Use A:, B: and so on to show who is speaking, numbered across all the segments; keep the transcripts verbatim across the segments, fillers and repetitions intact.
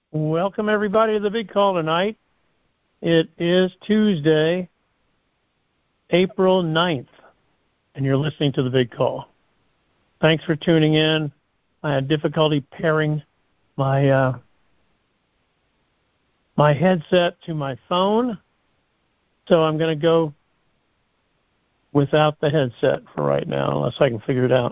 A: Welcome, everybody, to the big call tonight. It is Tuesday, April ninth, and you're listening to the big call. Thanks for tuning in. I had difficulty pairing my uh, my headset to my phone, so I'm going to go without the headset for right now, unless I can figure it out.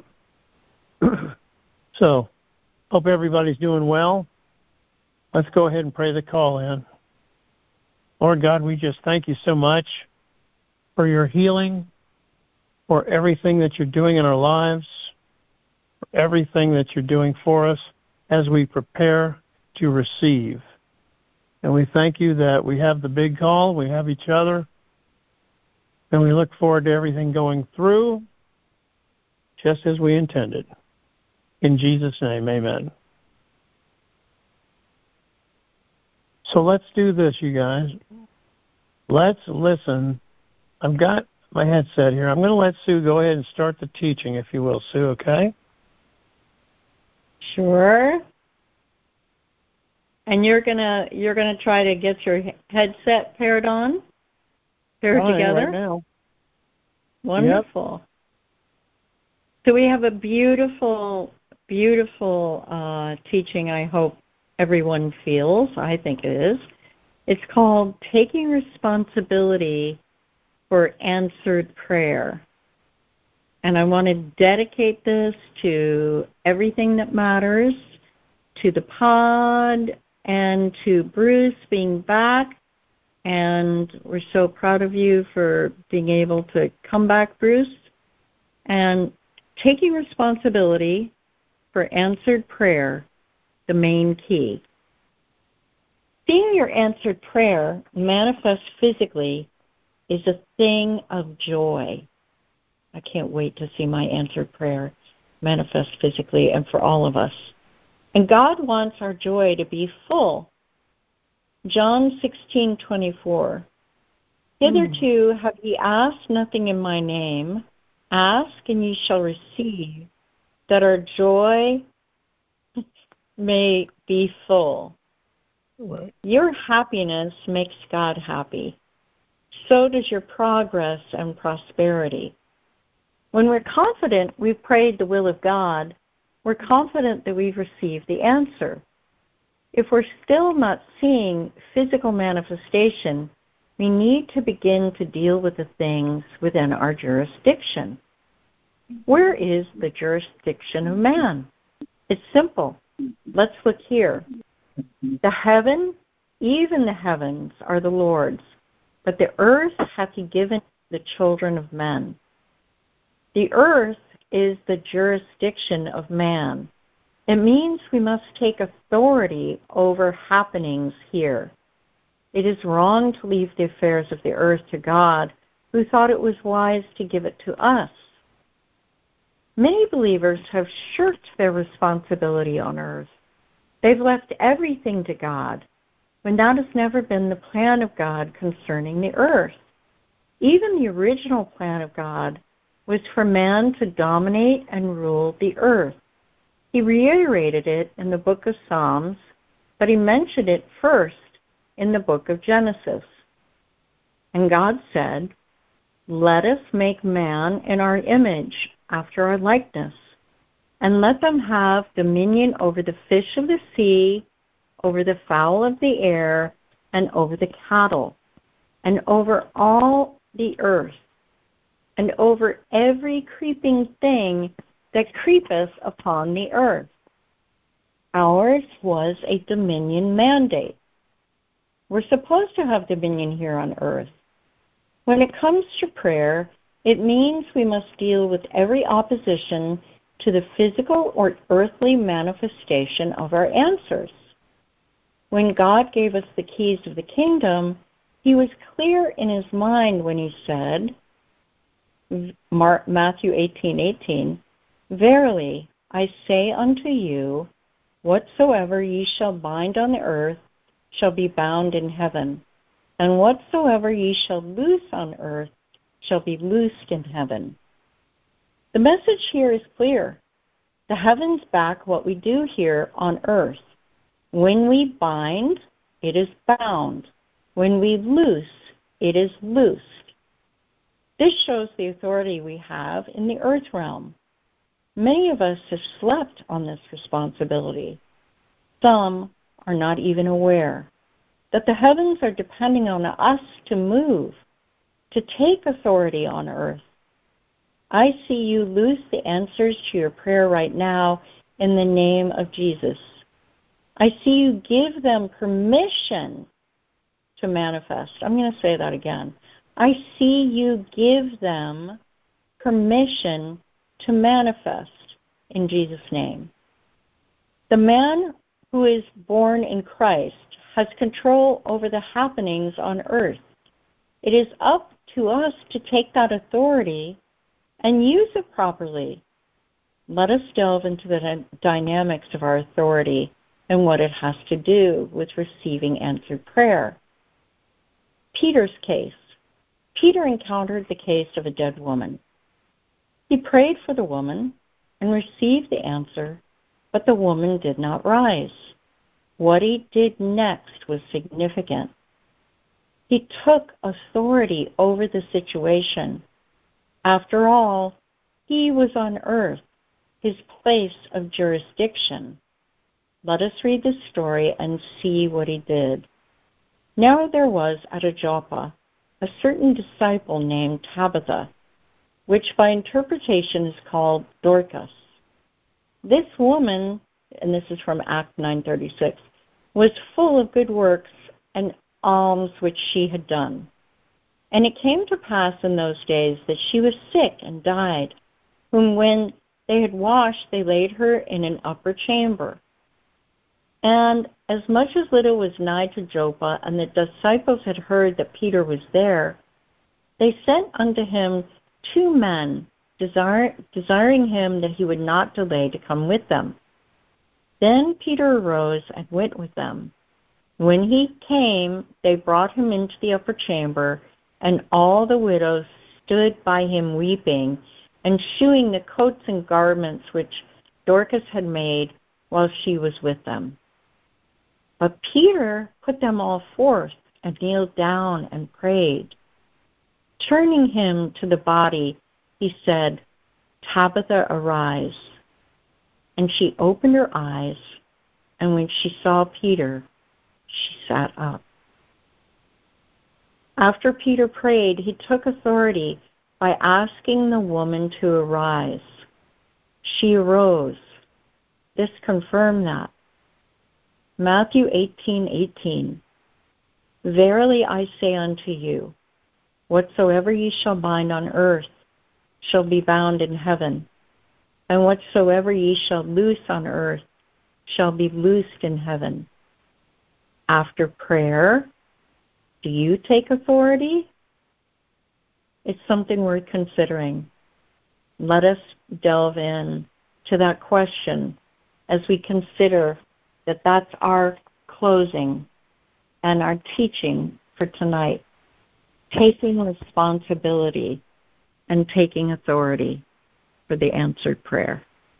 A: So, hope everybody's doing well. Let's go ahead and pray the call in. Lord God, we just thank you so much for your healing, for everything that you're doing in our lives, for everything that you're doing for us as we prepare to receive. And we thank you that we have the big call, we have each other, and we look forward to everything going through just as we intended. In Jesus' name, amen. So let's do this, you guys. Let's listen. I've got my headset here. I'm going to let Sue go ahead and start the teaching, if you will, Sue, okay?
B: Sure. And you're gonna you're gonna try to get your headset paired on, paired
A: Fine,
B: together.
A: Right now.
B: Wonderful. Yep. So we have a beautiful, beautiful uh, teaching. I hope everyone feels. I think it is. It's called Taking Responsibility for Answered Prayer. And I want to dedicate this to everything that matters, to the pod, and to Bruce being back. And we're so proud of you for being able to come back, Bruce. And taking responsibility for answered prayer, the main key. Seeing your answered prayer manifest physically is a thing of joy. I can't wait to see my answered prayer manifest physically and for all of us. And God wants our joy to be full. John sixteen twenty-four. Hitherto have ye asked nothing in my name. Ask and ye shall receive, that our joy may be full.
A: Right.
B: Your happiness makes God happy. So does your progress and prosperity. When we're confident we've prayed the will of God, we're confident that we've received the answer. If we're still not seeing physical manifestation, we need to begin to deal with the things within our jurisdiction. Where is the jurisdiction of man? It's simple. Let's look here. The heaven, even the heavens, are the Lord's, but the earth hath he given the children of men. The earth is the jurisdiction of man. It means we must take authority over happenings here. It is wrong to leave the affairs of the earth to God, who thought it was wise to give it to us. Many believers have shirked their responsibility on earth. They've left everything to God, when that has never been the plan of God concerning the earth. Even the original plan of God was for man to dominate and rule the earth. He reiterated it in the book of Psalms, but he mentioned it first in the book of Genesis. And God said, "Let us make man in our image, after our likeness, and let them have dominion over the fish of the sea, over the fowl of the air, and over the cattle, and over all the earth, and over every creeping thing that creepeth upon the earth." Ours was a dominion mandate. We're supposed to have dominion here on earth. When it comes to prayer, it means we must deal with every opposition to the physical or earthly manifestation of our answers. When God gave us the keys of the kingdom, he was clear in his mind when he said, Matthew eighteen eighteen, "Verily I say unto you, whatsoever ye shall bind on the earth shall be bound in heaven, and whatsoever ye shall loose on earth shall be loosed in heaven." The message here is clear. The heavens back what we do here on earth. When we bind, it is bound. When we loose, it is loosed. This shows the authority we have in the earth realm. Many of us have slept on this responsibility. Some are not even aware that the heavens are depending on us to move, to take authority on earth. I see you loose the answers to your prayer right now in the name of Jesus. I see you give them permission to manifest. I'm going to say that again. I see you give them permission to manifest in Jesus' name. The man who is born in Christ has control over the happenings on earth. It is up to us to take that authority and use it properly. Let us delve into the dynamics of our authority and what it has to do with receiving answered prayer. Peter's case. Peter encountered the case of a dead woman. He prayed for the woman and received the answer, but the woman did not rise. What he did next was significant. He took authority over the situation. After all, he was on earth, his place of jurisdiction. Let us read the story and see what he did. Now there was at Joppa a certain disciple named Tabitha, which by interpretation is called Dorcas. This woman, and this is from Acts nine thirty-six, was full of good works and alms which she had done. And it came to pass in those days that she was sick and died, whom when they had washed, they laid her in an upper chamber. And as much as little was nigh to Joppa, and the disciples had heard that Peter was there, they sent unto him two men, desire, desiring him that he would not delay to come with them. Then Peter arose and went with them. When he came, they brought him into the upper chamber, and all the widows stood by him weeping, and shewing the coats and garments which Dorcas had made while she was with them. But Peter put them all forth, and kneeled down and prayed. Turning him to the body, he said, Tabitha, arise. And she opened her eyes, and when she saw Peter, she sat up. After Peter prayed, he took authority by asking the woman to arise. She arose. This confirmed that. Matthew eighteen eighteen. Verily I say unto you, whatsoever ye shall bind on earth shall be bound in heaven, and whatsoever ye shall loose on earth shall be loosed in heaven. After prayer, do you take authority? It's something worth considering. Let us delve in to that question as we consider that that's our closing and our teaching for tonight. Taking responsibility and taking authority for the answered prayer.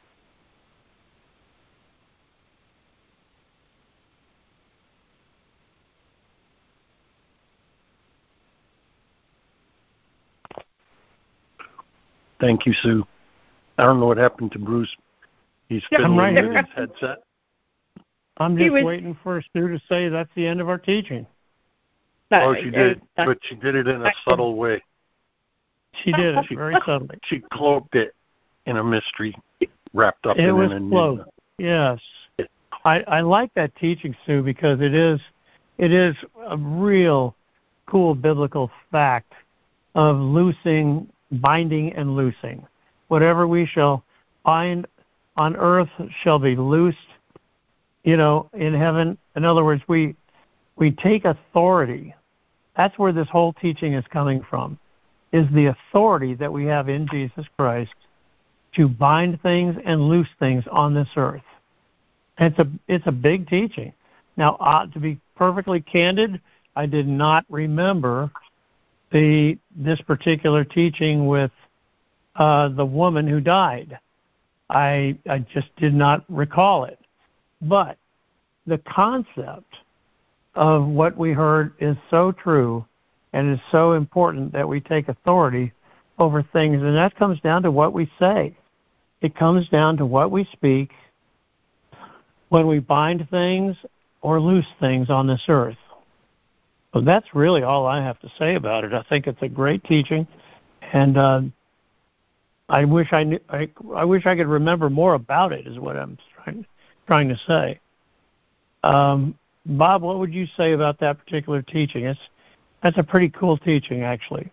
C: Thank you, Sue. I don't know what happened to Bruce. He's fiddling
A: right
C: with
A: here.
C: his headset.
A: I'm
B: He
A: just
B: was-
A: waiting for Sue to say that's the end of our teaching.
C: Oh, she did, but she did it in a subtle way.
A: She did it very subtly.
C: She cloaked it in a mystery, wrapped up
A: It
C: in
A: was
C: an
A: close.
C: enigma.
A: Yes. I, I like that teaching, Sue, because it is it is a real cool biblical fact of loosing, binding and loosing. Whatever we shall bind on earth shall be loosed, you know, in heaven. In other words, we we take authority. That's where this whole teaching is coming from, is the authority that we have in Jesus Christ to bind things and loose things on this earth. And it's a it's a big teaching. Now, uh, to be perfectly candid, I did not remember the this particular teaching with uh, the woman who died. I I just did not recall it. But the concept of what we heard is so true, and it's so important that we take authority over things, and that comes down to what we say. It comes down to what we speak when we bind things or loose things on this earth. So that's really all I have to say about it. I think it's a great teaching, and uh, I wish I knew. I, I wish I could remember more about it. Is what I'm trying trying to say. Um, Bob, what would you say about that particular teaching? It's that's a pretty cool teaching, actually.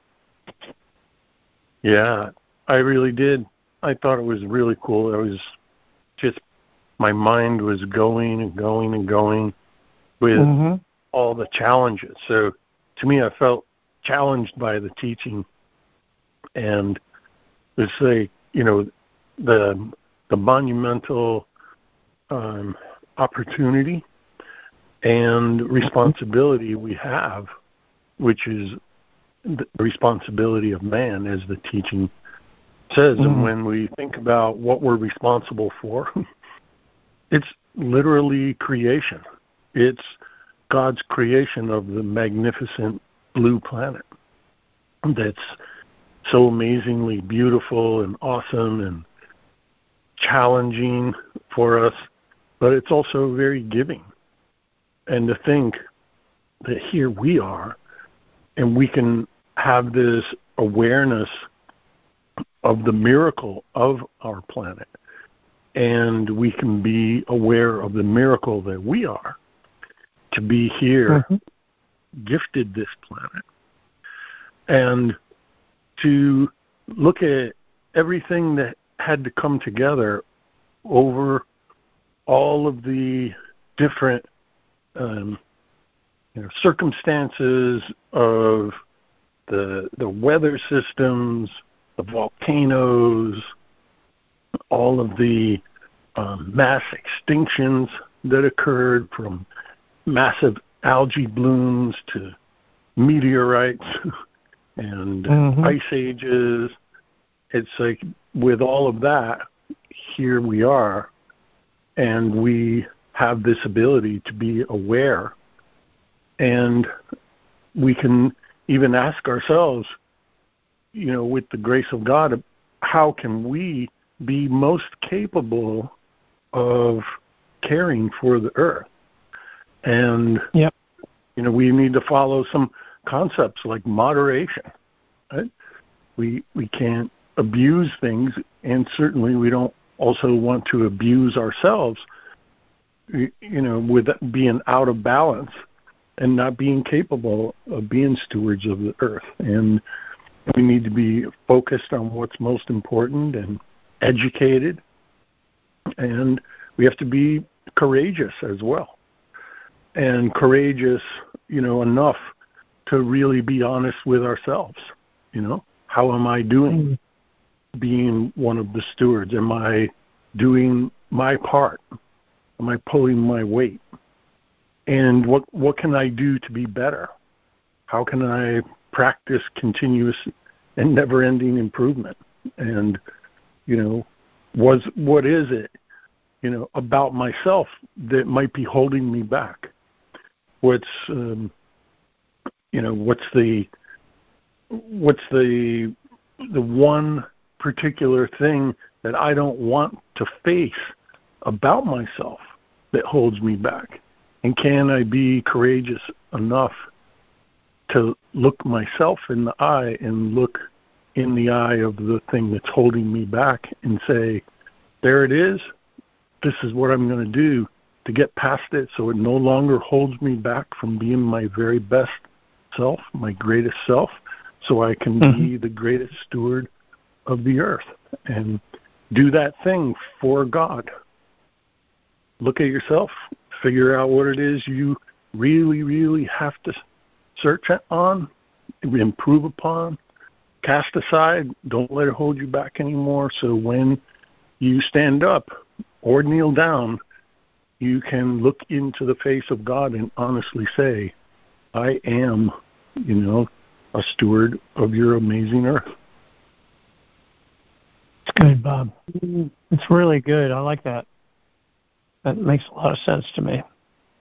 C: Yeah, I really did. I thought it was really cool. I was just, my mind was going and going and going with mm-hmm. all the challenges. So to me, I felt challenged by the teaching. And it's like, you know, the the monumental um, opportunity and responsibility we have, which is the responsibility of man, as the teaching says. Mm-hmm. And when we think about what we're responsible for, it's literally creation. It's God's creation of the magnificent blue planet that's so amazingly beautiful and awesome and challenging for us, but it's also very giving. And to think that here we are, and we can have this awareness of the miracle of our planet, and we can be aware of the miracle that we are to be here, mm-hmm. gifted this planet, and to look at everything that had to come together over all of the different um, you know, circumstances of the the weather systems, the volcanoes, all of the um, mass extinctions that occurred, from massive algae blooms to meteorites and mm-hmm. ice ages. It's like, with all of that, here we are, and we have this ability to be aware. And we can even ask ourselves, you know, with the grace of God, how can we be most capable of caring for the earth? And, yep. you know, we need to follow some concepts like moderation, right? We we can't abuse things, and certainly we don't also want to abuse ourselves, you know, with being out of balance and not being capable of being stewards of the earth. And we need to be focused on what's most important and educated, and we have to be courageous as well. And courageous, you know, enough to really be honest with ourselves. You know, how am I doing mm-hmm. being one of the stewards? Am I doing my part? Am I pulling my weight? And what what can I do to be better? How can I practice continuous and never-ending improvement? And, you know, was what is it, you know, about myself that might be holding me back? What's, um, you know, what's the what's the the one particular thing that I don't want to face about myself that holds me back? And can I be courageous enough to look myself in the eye and look in the eye of the thing that's holding me back and say, there it is. This is what I'm going to do to get past it, so it no longer holds me back from being my very best self, my greatest self, so I can mm-hmm. be the greatest steward of the earth and do that thing for God. Look at yourself, figure out what it is you really, really have to search on, improve upon, cast aside. Don't let it hold you back anymore. So when you stand up or kneel down, you can look into the face of God and honestly say, I am, you know, a steward of your amazing earth.
A: It's good, Bob. It's really good. I like that. That makes a lot of sense to me.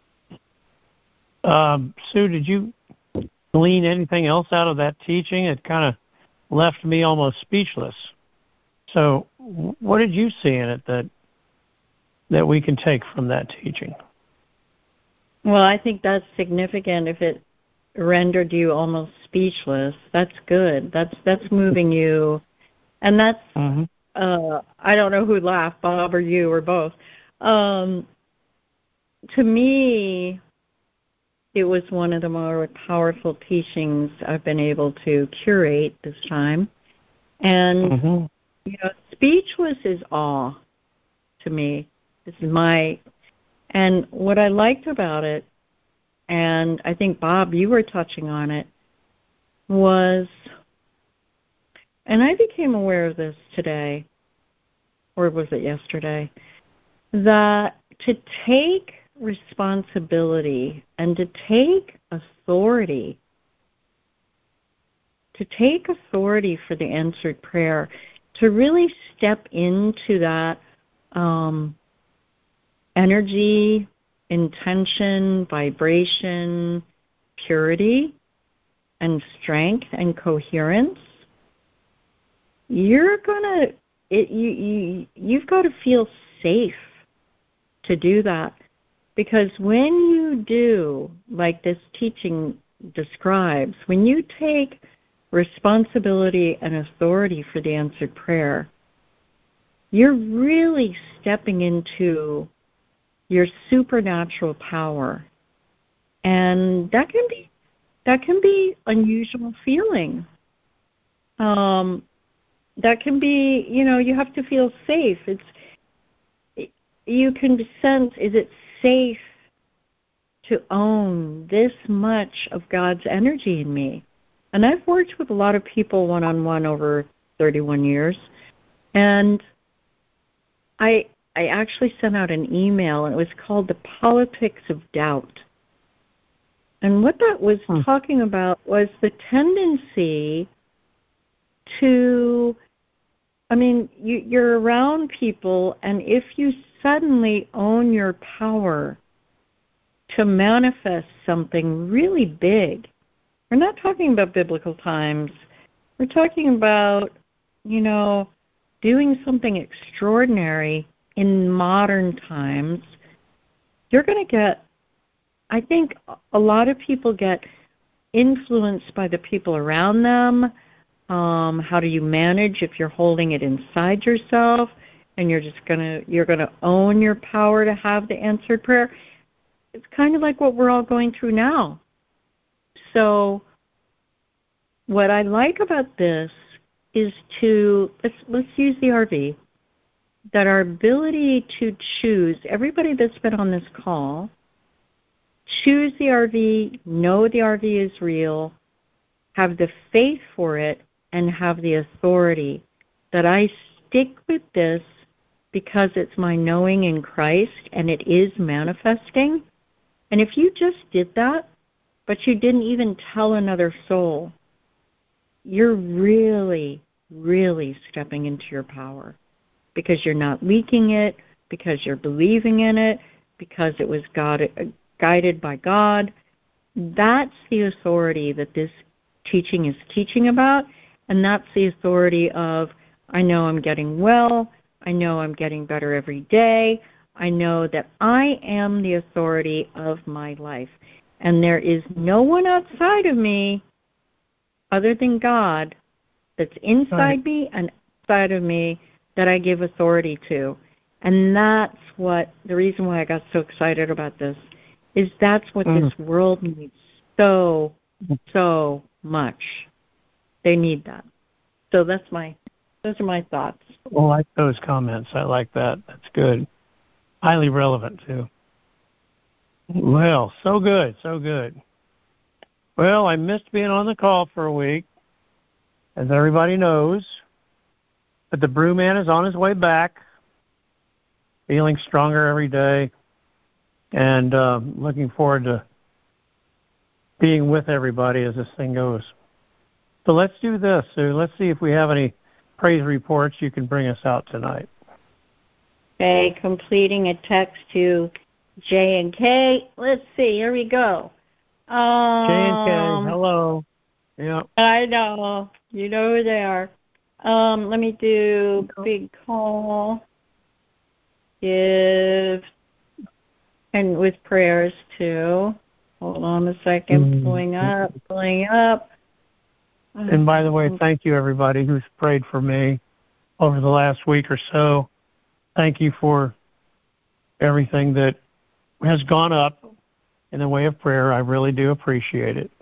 A: Um, Sue, did you glean anything else out of that teaching? It kind of left me almost speechless. So what did you see in it that that we can take from that teaching?
B: Well, I think that's significant. If it rendered you almost speechless, that's good. That's that's moving you. And that's, mm-hmm. uh, I don't know who laughed, Bob or you or both. Um, to me, it was one of the more powerful teachings I've been able to curate this time. And, mm-hmm. you know, speechless is awe to me. This is my, and what I liked about it, and I think, Bob, you were touching on it, was, and I became aware of this today, or was it yesterday, that to take responsibility and to take authority, to take authority for the answered prayer, to really step into that um, energy, intention, vibration, purity, and strength and coherence, you're gonna it, you you you've got to feel safe to do that, because when you do, like this teaching describes, when you take responsibility and authority for the answered prayer, you're really stepping into your supernatural power, and that can be that can be unusual feeling. Um, that can be, you know, you have to feel safe. It's you can sense, is it safe to own this much of God's energy in me? And I've worked with a lot of people one-on-one over thirty-one years, and I I actually sent out an email, and it was called The Politics of Doubt. And what that was hmm. talking about was the tendency to, I mean, you, you're around people, and if you suddenly own your power to manifest something really big, we're not talking about biblical times, we're talking about, you know, doing something extraordinary in modern times, you're going to get, I think a lot of people get influenced by the people around them. Um, how do you manage if you're holding it inside yourself and you're just going to, you're going to own your power to have the answered prayer? It's kind of like what we're all going through now. So what I like about this is to, let's, let's use the R V, that our ability to choose, everybody that's been on this call, choose the R V, know the R V is real, have the faith for it, and have the authority that I stick with this because it's my knowing in Christ and it is manifesting. And if you just did that, but you didn't even tell another soul, you're really, really stepping into your power, because you're not leaking it, because you're believing in it, because it was God, guided by God. That's the authority that this teaching is teaching about, and that's the authority of, I know I'm getting well, I know I'm getting better every day, I know that I am the authority of my life, and there is no one outside of me other than God that's inside right. me and outside of me that I give authority to. And that's what, the reason why I got so excited about this, is that's what mm. this world needs so, so much. They need that. So that's my, those are my thoughts.
A: I like those comments. I like that. That's good. Highly relevant, too. Well, so good, so good. Well, I missed being on the call for a week, as everybody knows. But the Brewman is on his way back, feeling stronger every day, and uh, looking forward to being with everybody as this thing goes. So let's do this, Sue. Let's see if we have any praise reports you can bring us out tonight.
B: Okay, completing a text to J and K. Let's see, here we go.
A: J and K,
B: Um,
A: hello. Yeah.
B: I know. You know who they are. Um, let me do big call. Give. And with prayers, too. Hold on a second.
A: Mm-hmm.
B: Pulling up, pulling up.
A: And by the way, thank you, everybody who's prayed for me over the last week or so. Thank you for everything that has gone up in the way of prayer. I really do appreciate it.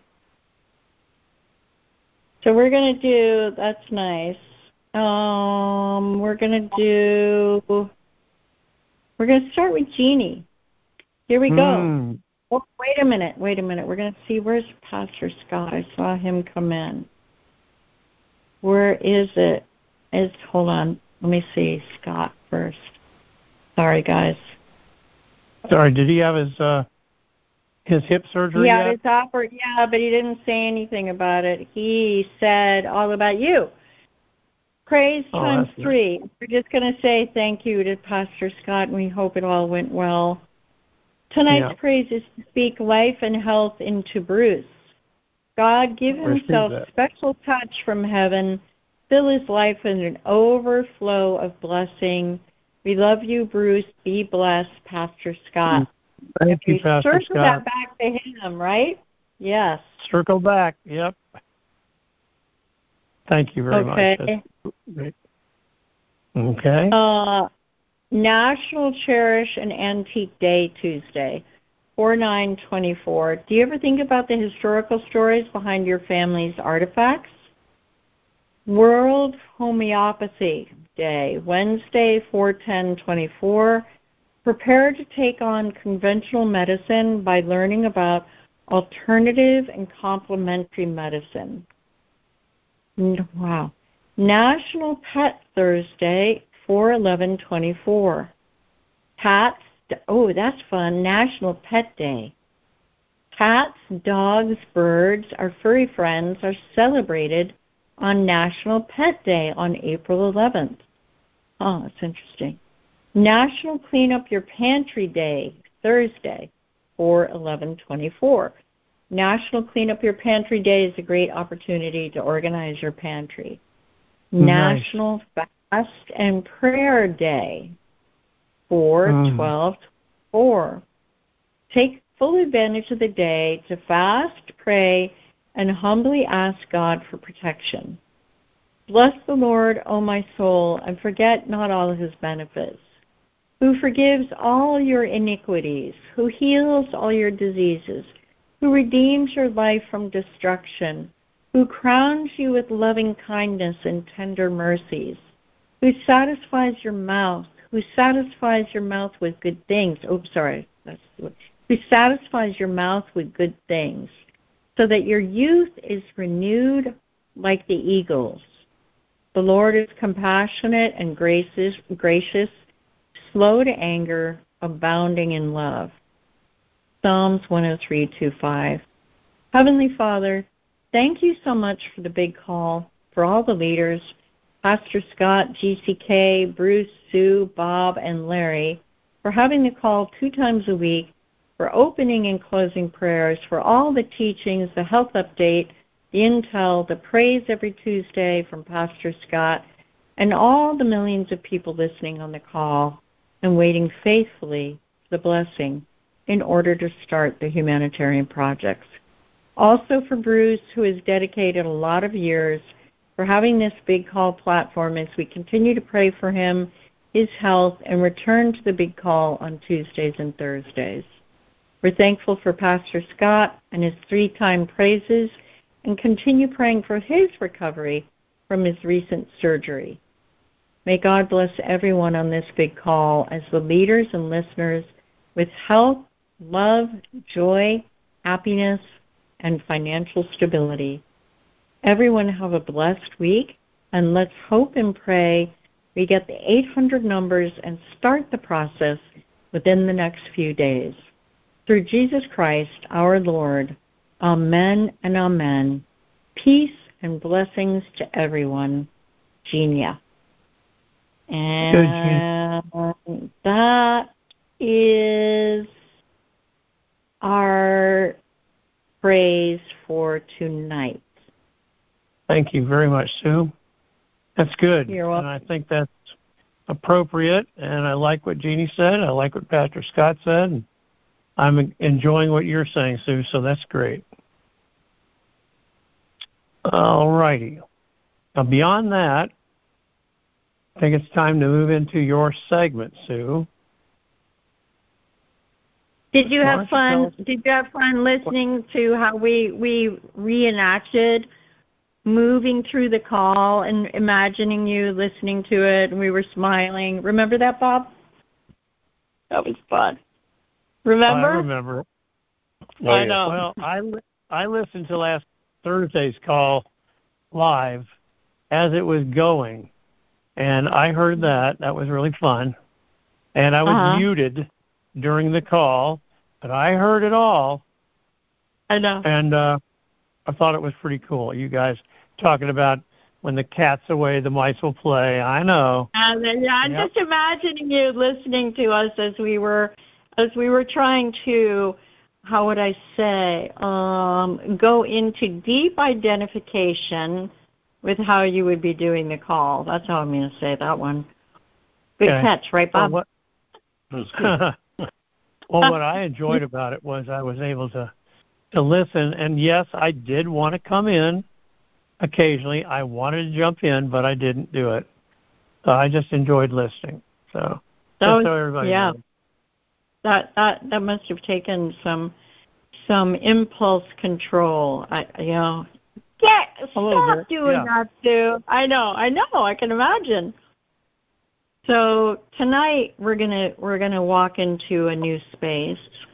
B: So we're going to do, that's nice. Um, we're going to do, we're going to start with Jeannie. Here we go.
A: Mm.
B: Oh, wait a minute, wait a minute. We're going to see, where's Pastor Scott? I saw him come in. Where is it? Is hold on. Let me see Scott first. Sorry, guys.
A: Sorry, did he have his uh, his hip surgery
B: yeah,
A: yet?
B: His oper- yeah, but he didn't say anything about it. He said all about you. Praise
A: oh,
B: times three.
A: Nice.
B: We're just going to say thank you to Pastor Scott, and we hope it all went well. Tonight's
A: yeah.
B: praise is to speak life and health into Bruce. God, give himself special touch from heaven. Fill his life with an overflow of blessing. We love you, Bruce. Be blessed, Pastor Scott.
A: Thank you,
B: we
A: Pastor
B: circle
A: Scott.
B: that back to him, right? Yes.
A: Circle back. Yep. Thank you very
B: okay.
A: much. That's great. Okay.
B: Uh, National Cherish an Antique Day Tuesday, four nine twenty-four. Do you ever think about the historical stories behind your family's artifacts? World Homeopathy Day, Wednesday, four ten twenty-four. Prepare to take on conventional medicine by learning about alternative and complementary medicine. Wow. National Pet Thursday, four eleven twenty-four. Cats, oh, that's fun. National Pet Day. Cats, dogs, birds, our furry friends are celebrated on National Pet Day on April eleventh. Oh, that's interesting. National Clean Up Your Pantry Day, Thursday, four eleven twenty-four. National Clean Up Your Pantry Day is a great opportunity to organize your pantry.
A: Nice.
B: National Fast and Prayer Day, four twelve twenty-four. Take full advantage of the day to fast, pray, and humbly ask God for protection. Bless the Lord, O my soul, and forget not all his benefits, who forgives all your iniquities, who heals all your diseases, who redeems your life from destruction, who crowns you with loving kindness and tender mercies, who satisfies your mouth, who satisfies your mouth with good things. Oh, sorry. That's, who satisfies your mouth with good things, so that your youth is renewed like the eagles. The Lord is compassionate and gracious, gracious, slow to anger, abounding in love. Psalms one oh three, two, five. Heavenly Father, thank you so much for the big call, for all the leaders, Pastor Scott, G C K, Bruce, Sue, Bob, and Larry, for having the call two times a week, for opening and closing prayers, for all the teachings, the health update, the intel, the praise every Tuesday from Pastor Scott, and all the millions of people listening on the call and waiting faithfully for the blessing in order to start the humanitarian projects. Also for Bruce, who has dedicated a lot of years for having this big call platform as we continue to pray for him, his health, and return to the big call on Tuesdays and Thursdays. We're thankful for Pastor Scott and his three-time praises and continue praying for his recovery from his recent surgery. May God bless everyone on this big call as the leaders and listeners with health, love, joy, happiness, and financial stability. Everyone have a blessed week, and let's hope and pray we get the eight hundred numbers and start the process within the next few days. Through Jesus Christ, our Lord, amen and amen. Peace and blessings to everyone. Genia. And Good, that is our praise for tonight.
A: Thank you very much, Sue. That's good.
B: You're welcome.
A: And I think that's appropriate, and I like what Jeannie said. I like what Pastor Scott said. And I'm enjoying what you're saying, Sue, so that's great. All righty. Now, beyond that, I think it's time to move into your segment, Sue.
B: Did you have fun? Did you have fun listening to how we we reenacted moving through the call and imagining you listening to it, and we were smiling? Remember that, Bob? That was fun. Remember?
A: I remember.
C: Oh,
B: I
C: yeah.
B: know.
A: Well, I I listened to last Thursday's call live as it was going, and I heard that. That was really fun. And I was
B: Uh-huh.
A: muted during the call, but I heard it all.
B: I know.
A: And uh, I thought it was pretty cool. You guys talking about when the cat's away, the mice will play. I know.
B: And then, yeah, I'm
A: Yep.
B: just imagining you listening to us as we were as we were trying to, how would I say, um, go into deep identification with how you would be doing the call. That's how I'm going to say that one. Good
A: Okay.
B: catch, right, Bob?
A: Well, what, well, what I enjoyed about it was I was able to, to listen. And, yes, I did want to come in occasionally. I wanted to jump in, but I didn't do it. So I just enjoyed listening. So
B: That
A: just
B: was-
A: so everybody
B: yeah.
A: knows.
B: That that that must have taken some some impulse control. I you know, get
A: little
B: stop
A: bit,
B: doing
A: yeah.
B: that, Sue. I know, I know, I can imagine. So tonight we're gonna we're gonna walk into a new space,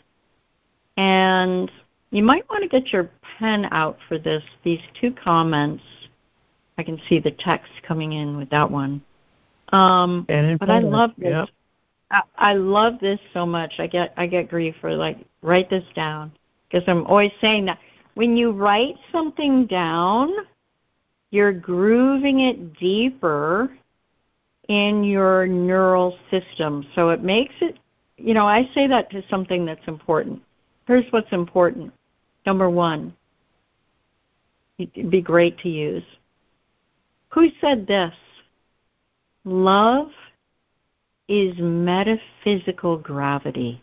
B: and you might want to get your pen out for this. These two comments, I can see the text coming in with that one. Um,
A: And
B: but I
A: important.
B: love this.
A: Yep.
B: I, I love this so much. I get I get grief for like write this down, because I'm always saying that when you write something down, you're grooving it deeper in your neural system. So it makes it, you know, I say that to something that's important. Here's what's important. Number one, it'd be great to use. Who said this? Love is metaphysical gravity.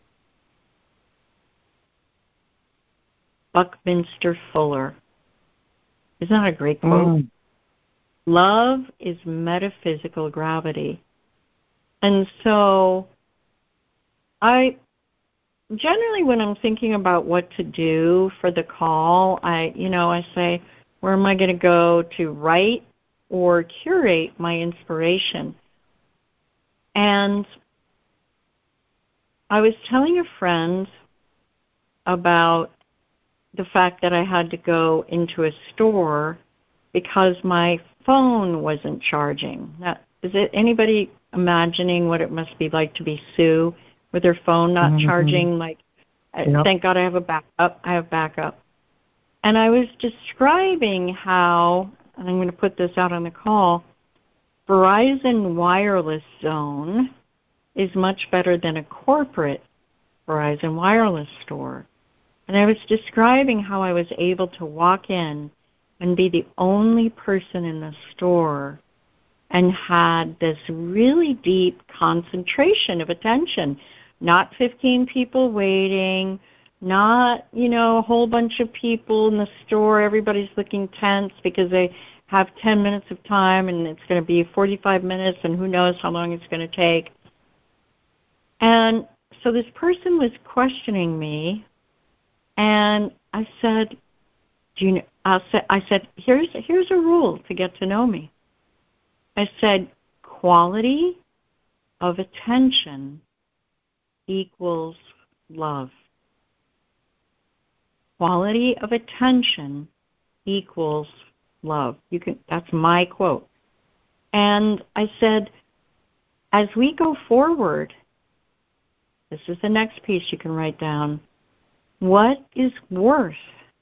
B: Buckminster Fuller. Isn't that a great quote?
A: Mm.
B: Love is metaphysical gravity. And so I generally, when I'm thinking about what to do for the call, I, you know, I say, where am I going to go to write or curate my inspiration? And I was telling a friend about the fact that I had to go into a store because my phone wasn't charging. Now, is it anybody imagining what it must be like to be Sue with her phone not
A: Mm-hmm.
B: charging? Like,
A: Yep.
B: thank God I have a backup. I have backup. And I was describing how, and I'm going to put this out on the call, Verizon Wireless Zone is much better than a corporate Verizon Wireless store. And I was describing how I was able to walk in and be the only person in the store and had this really deep concentration of attention. Not fifteen people waiting, not, you know, a whole bunch of people in the store. Everybody's looking tense because they have ten minutes of time and it's going to be forty-five minutes and who knows how long it's going to take. And so this person was questioning me, and I said, do you know, I said, I said, here's, here's a rule to get to know me. I said, quality of attention equals love. Quality of attention equals love. You can, that's my quote. And I said, as we go forward, this is the next piece you can write down. What is worth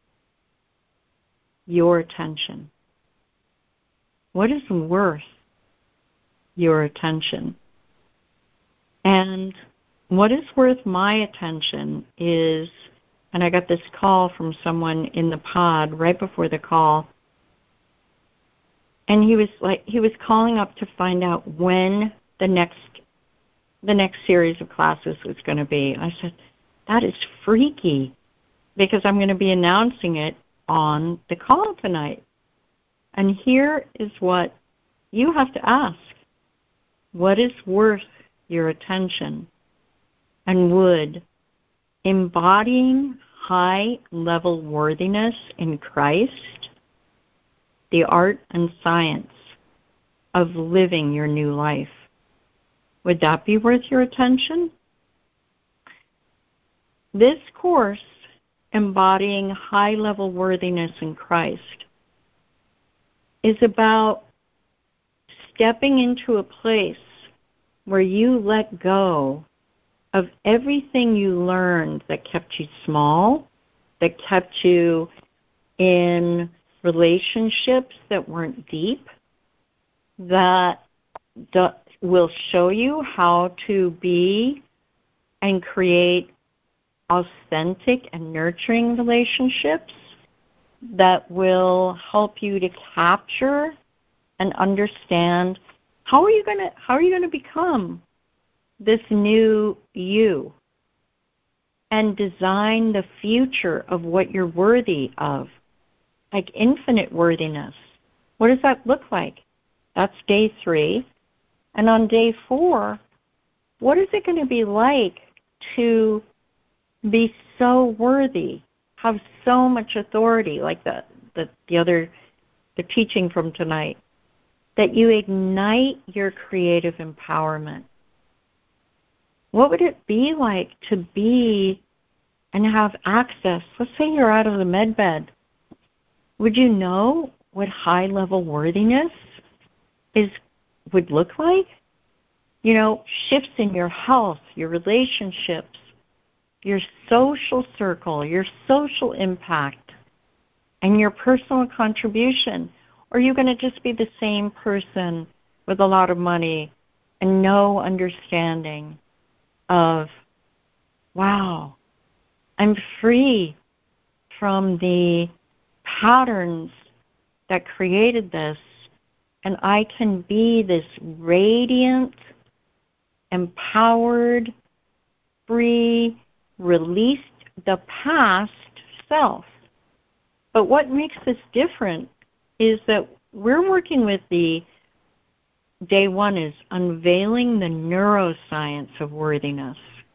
B: your attention? What is worth your attention? And what is worth my attention is and I got this call from someone in the pod right before the call. And he was like, he was calling up to find out when the next, the next series of classes was going to be. I said, that is freaky, because I'm going to be announcing it on the call tonight. And here is what you have to ask. What is worth your attention? And would embodying high-level worthiness in Christ, the art and science of living your new life, would that be worth your attention? This course, Embodying High-Level Worthiness in Christ, is about stepping into a place where you let go of everything you learned that kept you small, that kept you in relationships that weren't deep, that will show you how to be and create authentic and nurturing relationships, that will help you to capture and understand how are you going to how are you going to become this new you and design the future of what you're worthy of, like infinite worthiness. What does that look like? That's day three. And on day four, what is it going to be like to be so worthy, have so much authority, like the, the, the other, the teaching from tonight, that you ignite your creative empowerment? What would it be like to be and have access? Let's say you're out of the med bed. Would you know what high-level worthiness is would look like? You know, shifts in your health, your relationships, your social circle, your social impact, and your personal contribution. Or are you going to just be the same person with a lot of money and no understanding of, wow, I'm free from the patterns that created this, and I can be this radiant, empowered, free, released the past self. But what makes this different is that we're working with the, day one is unveiling the neuroscience of worthiness,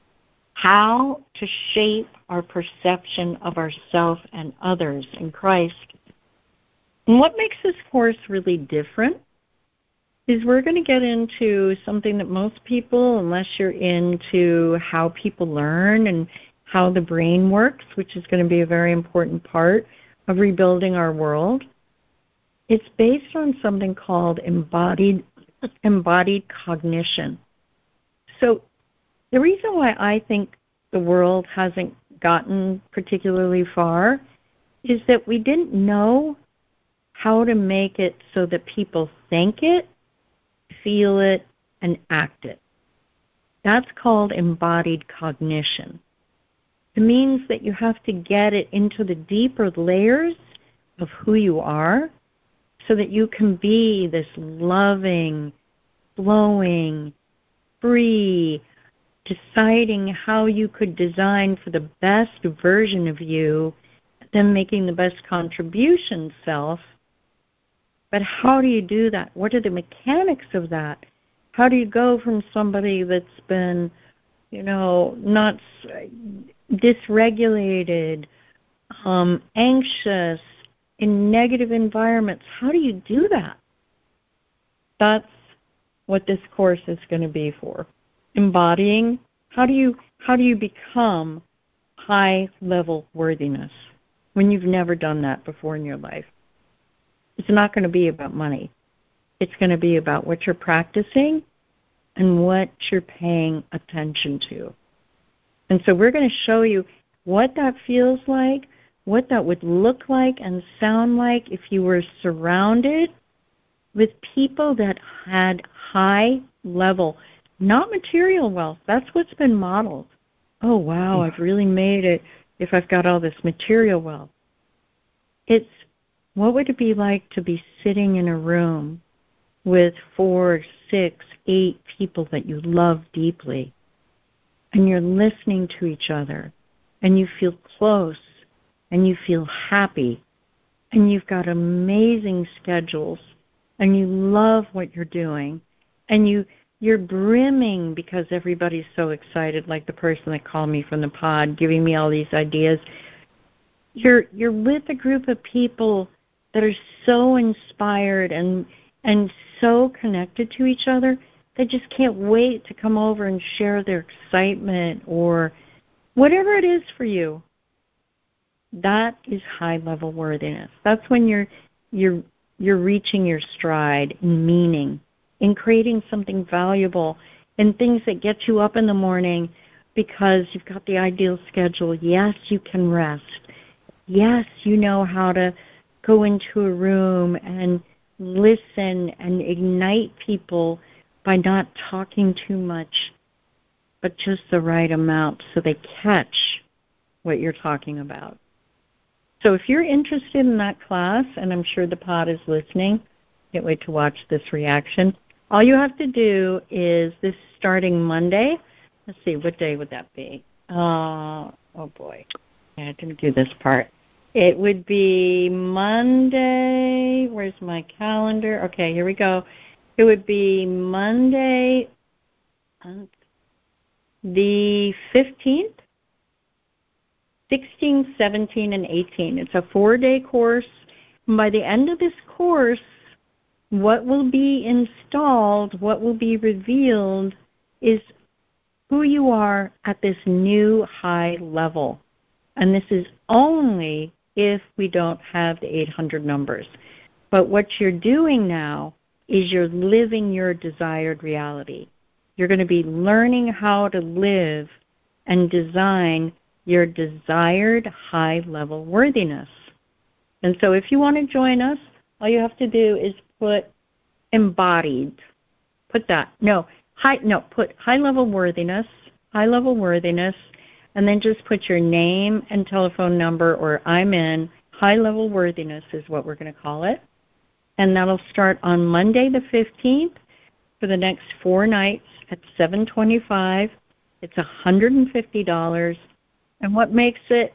B: how to shape our perception of ourselves and others in Christ. And what makes this course really different is we're going to get into something that most people, unless you're into how people learn and how the brain works, which is going to be a very important part of rebuilding our world, it's based on something called embodied embodied cognition. So the reason why I think the world hasn't gotten particularly far is that we didn't know how to make it so that people think it, feel it, and act it. That's called embodied cognition. It means that you have to get it into the deeper layers of who you are so that you can be this loving, flowing, free, deciding how you could design for the best version of you, then making the best contribution self. But how do you do that? What are the mechanics of that? How do you go from somebody that's been, you know, not dysregulated, um, anxious, in negative environments? How do you do that? That's what this course is going to be for. Embodying, how do you how do you become high-level worthiness when you've never done that before in your life? It's not going to be about money. It's going to be about what you're practicing and what you're paying attention to. And so we're going to show you what that feels like, what that would look like and sound like if you were surrounded with people that had high level, not material wealth. That's what's been modeled. Oh, wow, I've really made it if I've got all this material wealth. It's, what would it be like to be sitting in a room with four, six, eight people that you love deeply, and you're listening to each other, and you feel close, and you feel happy, and you've got amazing schedules, and you love what you're doing, and you, you're brimming because everybody's so excited, like the person that called me from the pod, giving me all these ideas. You're, you're with a group of people that are so inspired and and so connected to each other, they just can't wait to come over and share their excitement or whatever it is for you. That is high-level worthiness. That's when you're you're you're reaching your stride in meaning, in creating something valuable, in things that get you up in the morning because you've got the ideal schedule. Yes, you can rest. Yes, you know how to go into a room and listen and ignite people by not talking too much, but just the right amount so they catch what you're talking about. So if you're interested in that class, and I'm sure the pod is listening, can't wait to watch this reaction, all you have to do is this starting Monday. Let's see, what day would that be? Uh, oh, boy. I didn't do this part. It would be Monday. Where's my calendar? Okay, here we go. It would be Monday the fifteenth, sixteen, seventeen, and eighteen. It's a four-day course. And by the end of this course, what will be installed, what will be revealed is who you are at this new high level. And this is only if we don't have the eight hundred numbers. But what you're doing now is you're living your desired reality. You're going to be learning how to live and design your desired high-level worthiness. And so if you want to join us, all you have to do is put embodied. Put that. No, high, no, put high-level worthiness, high-level worthiness, and then just put your name and telephone number, or I'm in. High-level worthiness is what we're going to call it. And that'll start on Monday the fifteenth for the next four nights at seven twenty-five. It's one hundred fifty dollars. And what makes it,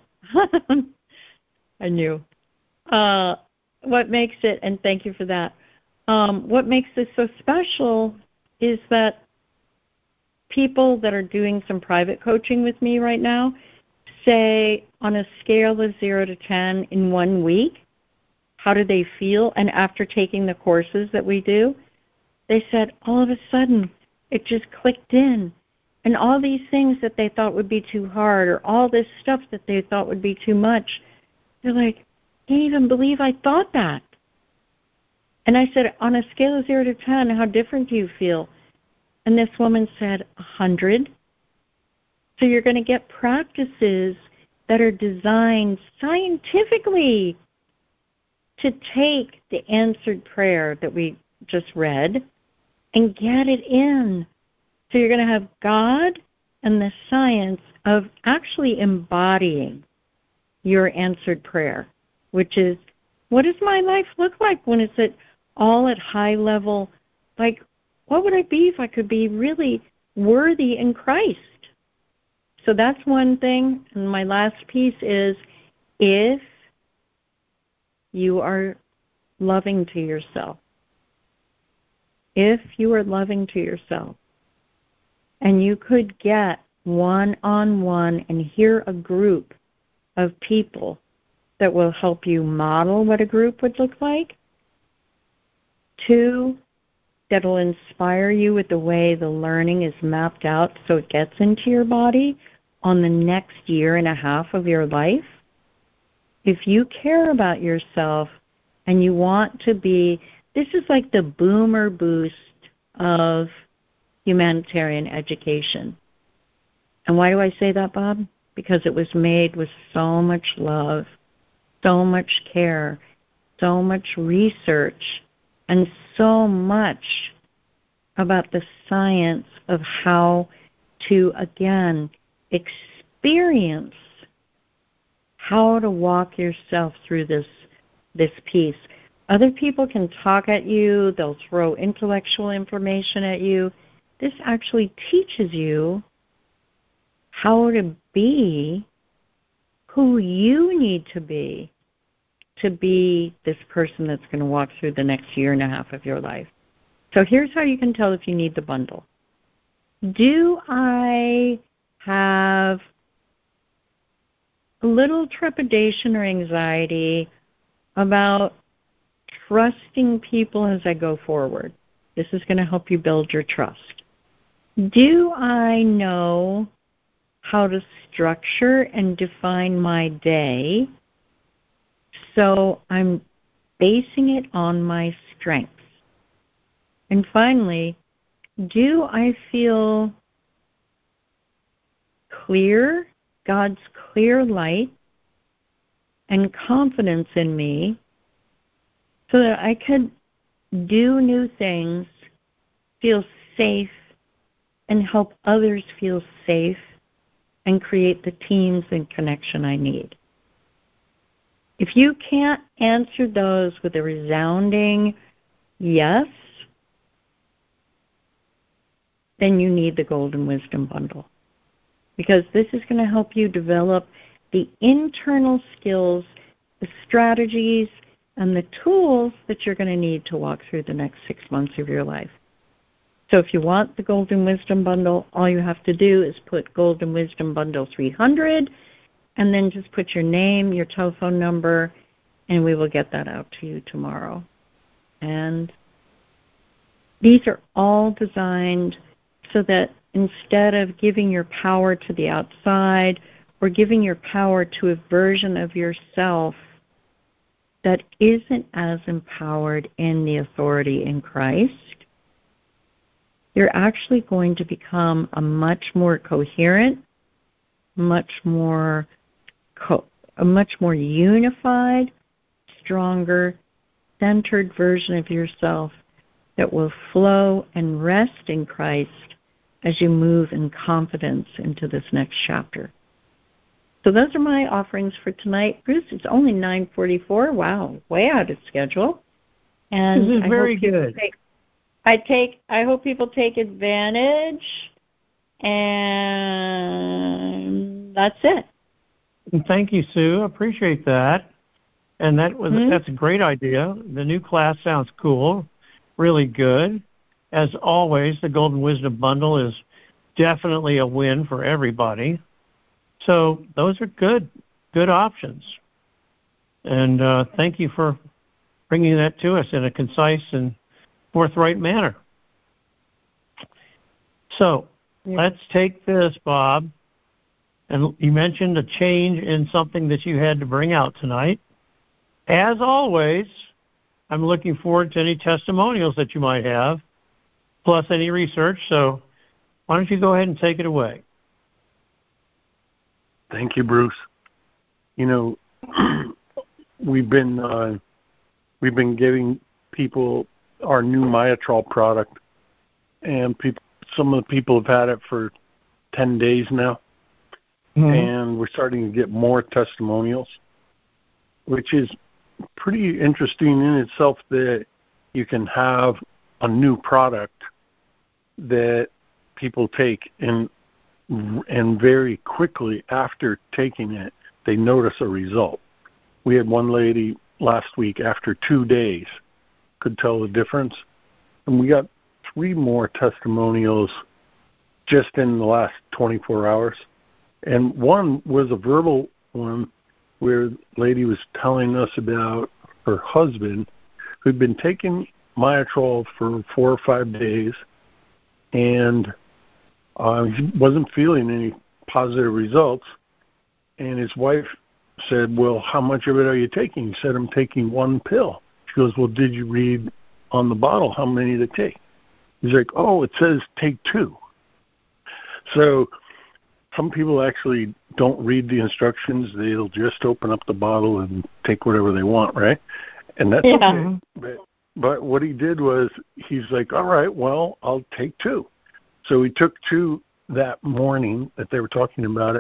B: I knew, uh, what makes it, and thank you for that, um, what makes this so special is that people that are doing some private coaching with me right now say on a scale of zero to ten in one week, how do they feel? And after taking the courses that we do, they said all of a sudden it just clicked in. And all these things that they thought would be too hard, or all this stuff that they thought would be too much, they're like, I can't even believe I thought that. And I said, on a scale of zero to ten, how different do you feel? And this woman said, a hundred. So you're going to get practices that are designed scientifically to take the answered prayer that we just read and get it in. So you're going to have God and the science of actually embodying your answered prayer, which is, what does my life look like when it's at all at high level? Like, what would I be if I could be really worthy in Christ? So that's one thing. And my last piece is, if you are loving to yourself, if you are loving to yourself, and you could get one-on-one and hear a group of people that will help you model what a group would look like. Two, that will inspire you with the way the learning is mapped out so it gets into your body on the next year and a half of your life. If you care about yourself and you want to be, this is like the boomer boost of humanitarian education. And why do I say that, Bob? Because it was made with so much love, so much care, so much research, and so much about the science of how to, again, experience how to walk yourself through this this piece. Other people can talk at you, they'll throw intellectual information at you. This actually teaches you how to be who you need to be to be this person that's going to walk through the next year and a half of your life. So here's how you can tell if you need the bundle. Do I have a little trepidation or anxiety about trusting people as I go forward? This is going to help you build your trust. Do I know how to structure and define my day so I'm basing it on my strengths? And finally, do I feel clear, God's clear light and confidence in me so that I could do new things, feel safe, and help others feel safe and create the teams and connection I need? If you can't answer those with a resounding yes, then you need the Golden Wisdom Bundle, because this is going to help you develop the internal skills, the strategies, and the tools that you're going to need to walk through the next six months of your life. So if you want the Golden Wisdom Bundle, all you have to do is put Golden Wisdom Bundle three hundred, and then just put your name, your telephone number, and we will get that out to you tomorrow. And these are all designed so that instead of giving your power to the outside or giving your power to a version of yourself that isn't as empowered in the authority in Christ, you're actually going to become a much more coherent, much more co- a much more unified, stronger, centered version of yourself that will flow and rest in Christ as you move in confidence into this next chapter. So those are my offerings for tonight. Bruce, it's only nine forty-four. Wow, way out of schedule. And
A: this is
B: I
A: very
B: hope people
A: good.
B: Take, I take. I hope people take advantage, and that's it.
A: And thank you, Sue. I appreciate that. And that was mm-hmm. that's a great idea. The new class sounds cool, really good. As always, the Golden Wisdom Bundle is definitely a win for everybody. So those are good, good options. And uh, thank you for bringing that to us in a concise and forthright manner. So let's take this, Bob. And you mentioned a change in something that you had to bring out tonight. As always, I'm looking forward to any testimonials that you might have, plus any research. So why don't you go ahead and take it away?
C: Thank you, Bruce. You know, we've been uh, we've been giving people our new Myotrol product, and people, some of the people have had it for ten days now, mm-hmm. and we're starting to get more testimonials, which is pretty interesting in itself that you can have a new product that people take and and very quickly after taking it, they notice a result. We had one lady last week after two days could tell the difference, and we got three more testimonials just in the last twenty-four hours. And one was a verbal one where the lady was telling us about her husband who'd been taking Myotrol for four or five days, and uh, he wasn't feeling any positive results. And his wife said, well, how much of it are you taking? He said, I'm taking one pill. She goes, well, did you read on the bottle how many to take? He's like, oh, it says take two. So some people actually don't read the instructions. They'll just open up the bottle and take whatever they want, right? And that's
B: yeah.
C: okay. But, but what he did was he's like, all right, well, I'll take two. So he took two that morning that they were talking about it,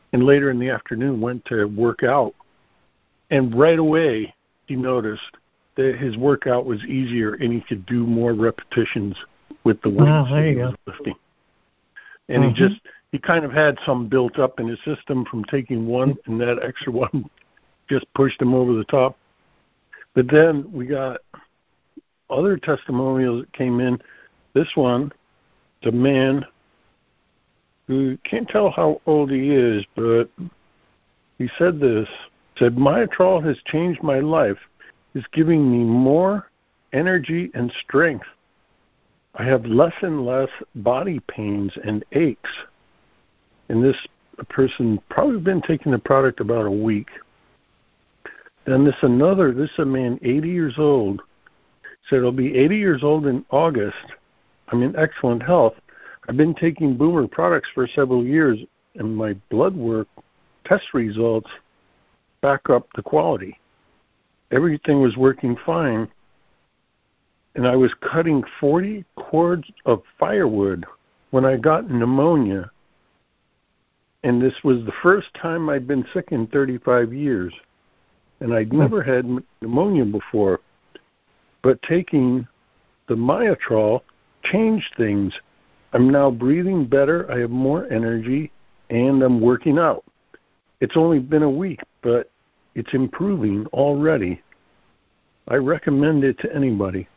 C: and later in the afternoon went to work out. And right away, he noticed that his workout was easier and he could do more repetitions with the weights
A: oh,
C: that he was lifting. And mm-hmm. he just, he kind of had some built up in his system from taking one, and that extra one just pushed him over the top. But then we got other testimonials that came in. This one, the man who can't tell how old he is, but he said this, said, Myotrol has changed my life. It's giving me more energy and strength. I have less and less body pains and aches. And this person probably been taking the product about a week. Then this another, this is a man eighty years old, said, I'll be eighty years old in August. I'm in excellent health. I've been taking Boomer products for several years, and my blood work test results back up the quality. Everything was working fine, and I was cutting forty cords of firewood when I got pneumonia, and this was the first time I'd been sick in thirty-five years, and I'd never had pneumonia before, but taking the Myotrol changed things. I'm now breathing better, I have more energy, and I'm working out. It's only been a week, but it's improving already. I recommend it to anybody.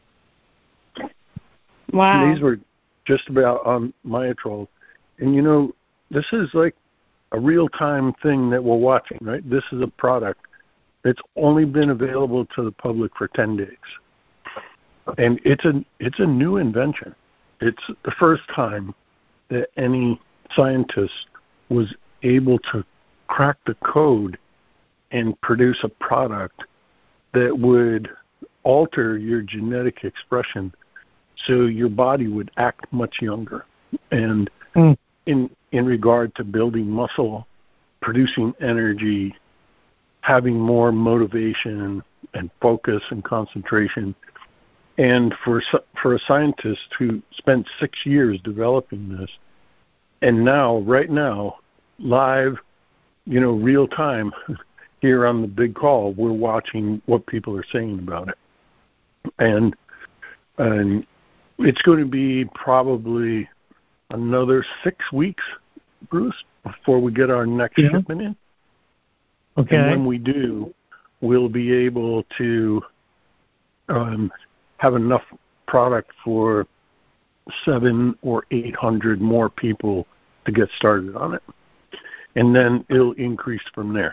B: Wow.
C: And these were just about on Myotrol. And, you know, this is like a real-time thing that we're watching, right? This is a product that's only been available to the public for ten days. And it's a it's a new invention. It's the first time that any scientist was able to crack the code and produce a product that would alter your genetic expression so your body would act much younger. And mm. in in regard to building muscle, producing energy, having more motivation and focus and concentration. And for for a scientist who spent six years developing this, and now, right now, live, you know, real time, here on the big call, we're watching what people are saying about it. And, and it's going to be probably another six weeks, Bruce, before we get our next yeah. shipment in.
A: Okay.
C: And when we do, we'll be able to um, have enough product for seven or eight hundred more people to get started on it. And then it'll increase from there.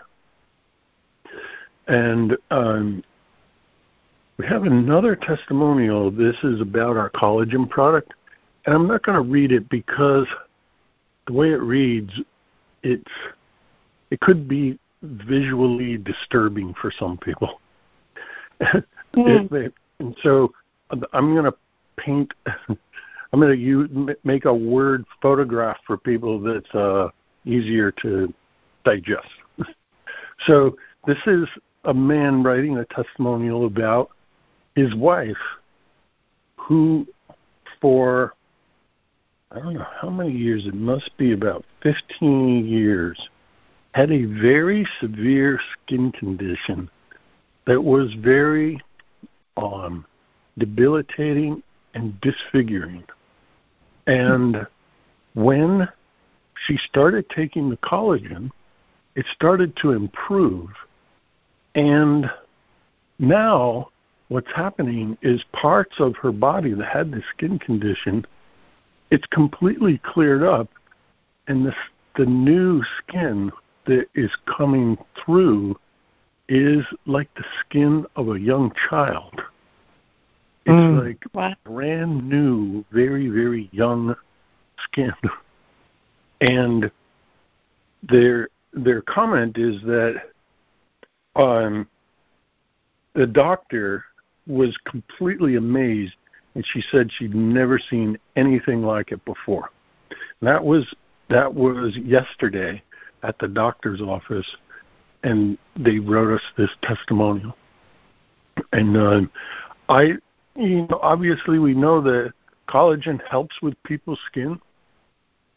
C: And um, we have another testimonial. This is about our collagen product. And I'm not going to read it because the way it reads, it's it could be visually disturbing for some people. Mm. it, and so I'm going to paint, I'm going to use, make a word photograph for people that's uh, easier to digest. So this is a man writing a testimonial about his wife who for, I don't know how many years, it must be about fifteen years, had a very severe skin condition that was very um, debilitating and disfiguring. And when she started taking the collagen, it started to improve. And now what's happening is parts of her body that had the skin condition, it's completely cleared up, and this, the new skin that is coming through is like the skin of a young child. It's mm. like
B: wow.
C: brand new, very, very young skin. And their their comment is that um, the doctor was completely amazed, and she said she'd never seen anything like it before. And that was that was yesterday at the doctor's office, and they wrote us this testimonial. And uh, I, you know, obviously we know that collagen helps with people's skin,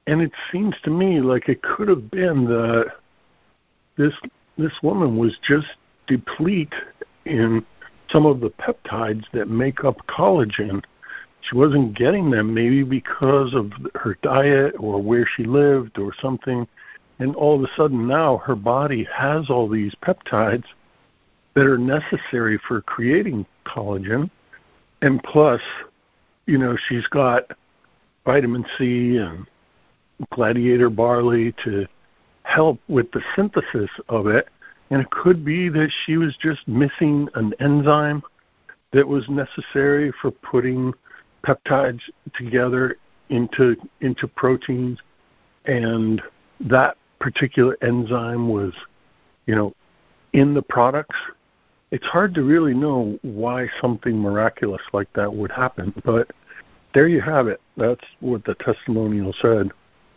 C: and it seems to me like it could have been that this this woman was just deplete in some of the peptides that make up collagen. She wasn't getting them, maybe because of her diet or where she lived or something. And all of a sudden now her body has all these peptides that are necessary for creating collagen. And plus, you know, she's got vitamin C and gladiator barley to help with the synthesis of it. And it could be that she was just missing an enzyme that was necessary for putting peptides together into into proteins, and that particular enzyme was, you know, in the products. It's hard to really know why something miraculous like that would happen, but there you have it. That's what the testimonial said.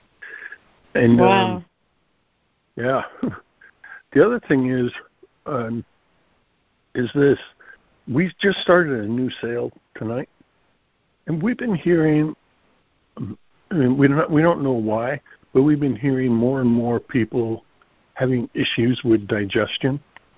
C: And
B: wow.
C: um, yeah. The other thing is, um, is this: we just started a new sale tonight, and we've been hearing. I mean, we don't we don't know why, but we've been hearing more and more people having issues with digestion,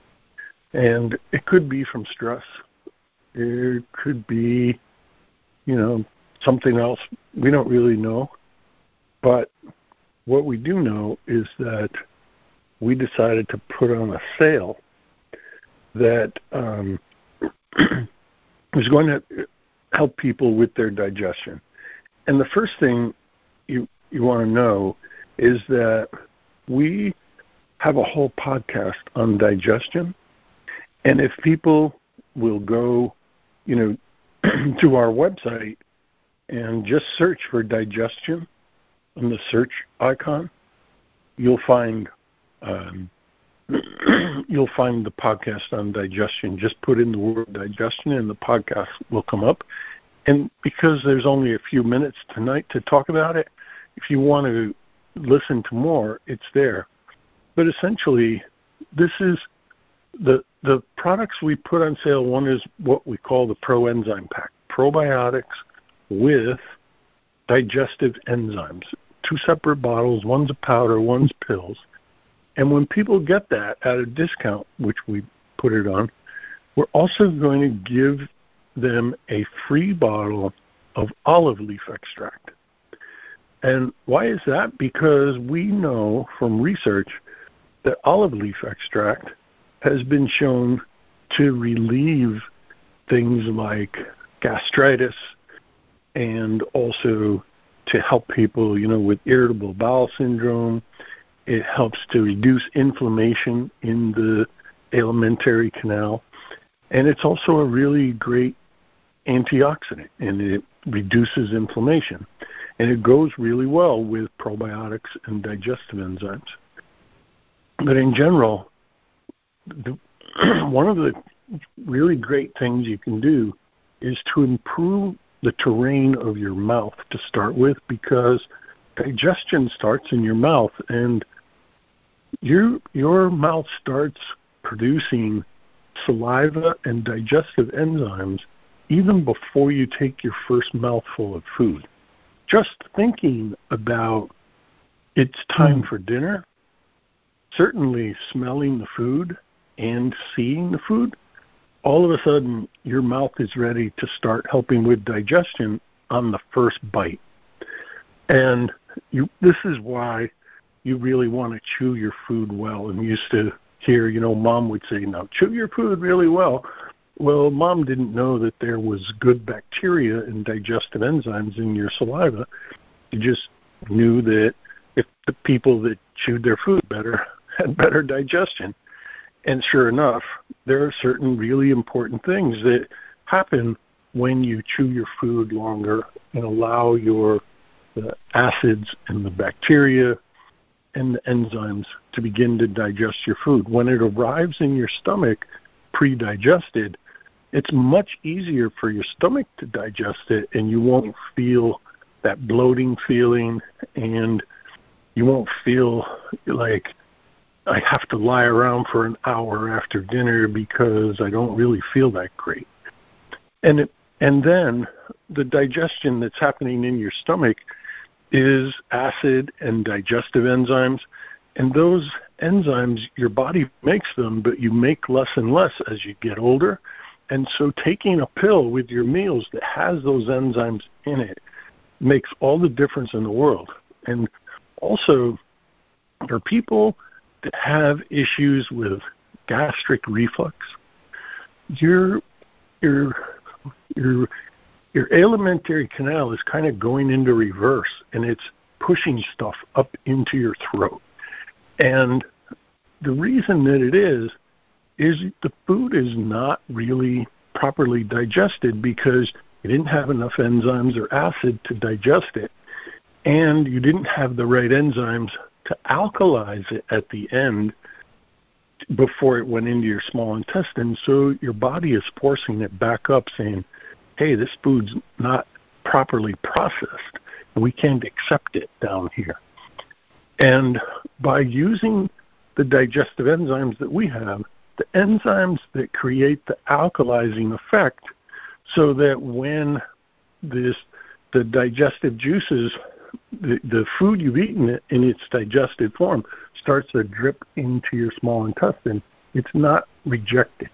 C: and it could be from stress. It could be, you know, something else. We don't really know, but what we do know is that we decided to put on a sale that um, is going to help people with their digestion. And the first thing you you want to know is that we have a whole podcast on digestion. And if people will go, you know, to our website and just search for digestion on the search icon, you'll find Um, you'll find the podcast on digestion. Just put in the word digestion and the podcast will come up. And because there's only a few minutes tonight to talk about it, if you want to listen to more, it's there. But essentially, this is the the products we put on sale. One is what we call the Pro Enzyme Pack, probiotics with digestive enzymes. Two separate bottles, one's a powder, one's pills. And when people get that at a discount, which we put it on, we're also going to give them a free bottle of olive leaf extract. And why is that? Because we know from research that olive leaf extract has been shown to relieve things like gastritis and also to help people, you know, with irritable bowel syndrome. It helps to reduce inflammation in the alimentary canal. And it's also a really great antioxidant, and it reduces inflammation. And it goes really well with probiotics and digestive enzymes. But in general, the, one of the really great things you can do is to improve the terrain of your mouth to start with, because digestion starts in your mouth, and your your mouth starts producing saliva and digestive enzymes even before you take your first mouthful of food. Just thinking about it's time for dinner, certainly smelling the food and seeing the food, all of a sudden your mouth is ready to start helping with digestion on the first bite. And you, this is why you really want to chew your food well. And we used to hear, you know, Mom would say, now chew your food really well. Well, Mom didn't know that there was good bacteria and digestive enzymes in your saliva. She just knew that if the people that chewed their food better had better digestion. And sure enough, there are certain really important things that happen when you chew your food longer and allow your the acids and the bacteria and the enzymes to begin to digest your food. When it arrives in your stomach pre-digested, it's much easier for your stomach to digest it, and you won't feel that bloating feeling, and you won't feel like I have to lie around for an hour after dinner because I don't really feel that great. And it, and then the digestion that's happening in your stomach is acid and digestive enzymes. And those enzymes, your body makes them, but you make less and less as you get older. And so taking a pill with your meals that has those enzymes in it makes all the difference in the world. And also, there are people that have issues with gastric reflux. Your your your your alimentary canal is kind of going into reverse, and it's pushing stuff up into your throat. And the reason that it is is the food is not really properly digested because you didn't have enough enzymes or acid to digest it, and you didn't have the right enzymes to alkalize it at the end before it went into your small intestine. So your body is forcing it back up, saying, hey, this food's not properly processed, and we can't accept it down here. And by using the digestive enzymes that we have, the enzymes that create the alkalizing effect, so that when this the digestive juices, the, the food you've eaten in its digested form starts to drip into your small intestine, it's not rejected.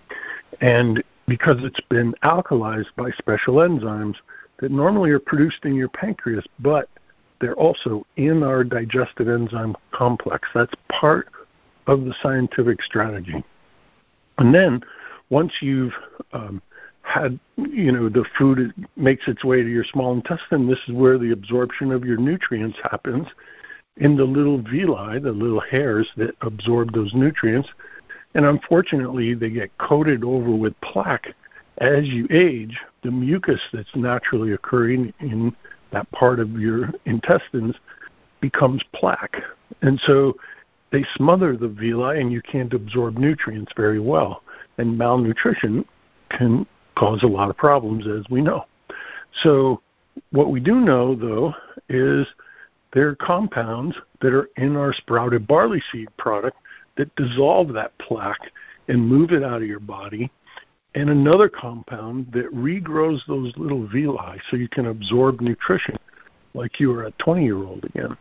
C: And because it's been alkalized by special enzymes that normally are produced in your pancreas, but they're also in our digestive enzyme complex. That's part of the scientific strategy. And then once you've um, had, you know, the food makes its way to your small intestine, this is where the absorption of your nutrients happens in the little villi, the little hairs that absorb those nutrients. And unfortunately, they get coated over with plaque. As you age, the mucus that's naturally occurring in that part of your intestines becomes plaque. And so they smother the villi, and you can't absorb nutrients very well. And malnutrition can cause a lot of problems, as we know. So what we do know, though, is there are compounds that are in our sprouted barley seed product that dissolve that plaque and move it out of your body, and another compound that regrows those little villi so you can absorb nutrition like you were a twenty-year-old again.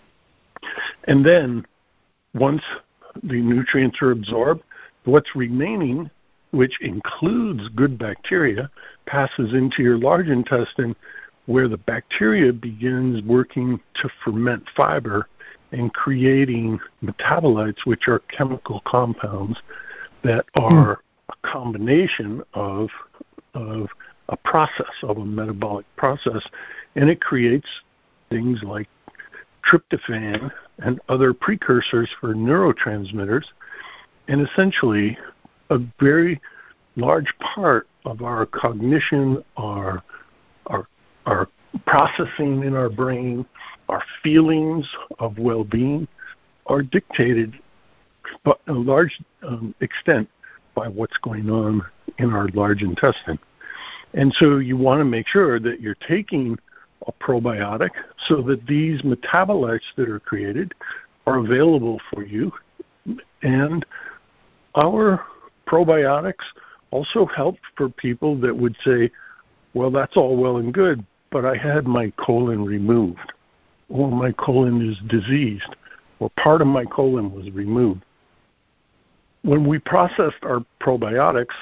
C: And then once the nutrients are absorbed, what's remaining, which includes good bacteria, passes into your large intestine, where the bacteria begins working to ferment fiber and creating metabolites, which are chemical compounds that are a combination of of a process, of a metabolic process, and it creates things like tryptophan and other precursors for neurotransmitters, and essentially a very large part of our cognition, our our our processing in our brain, our feelings of well-being are dictated to a large um, extent by what's going on in our large intestine. And so you want to make sure that you're taking a probiotic so that these metabolites that are created are available for you. And our probiotics also help for people that would say, well, that's all well and good, but I had my colon removed, or my colon is diseased, or part of my colon was removed. When we processed our probiotics,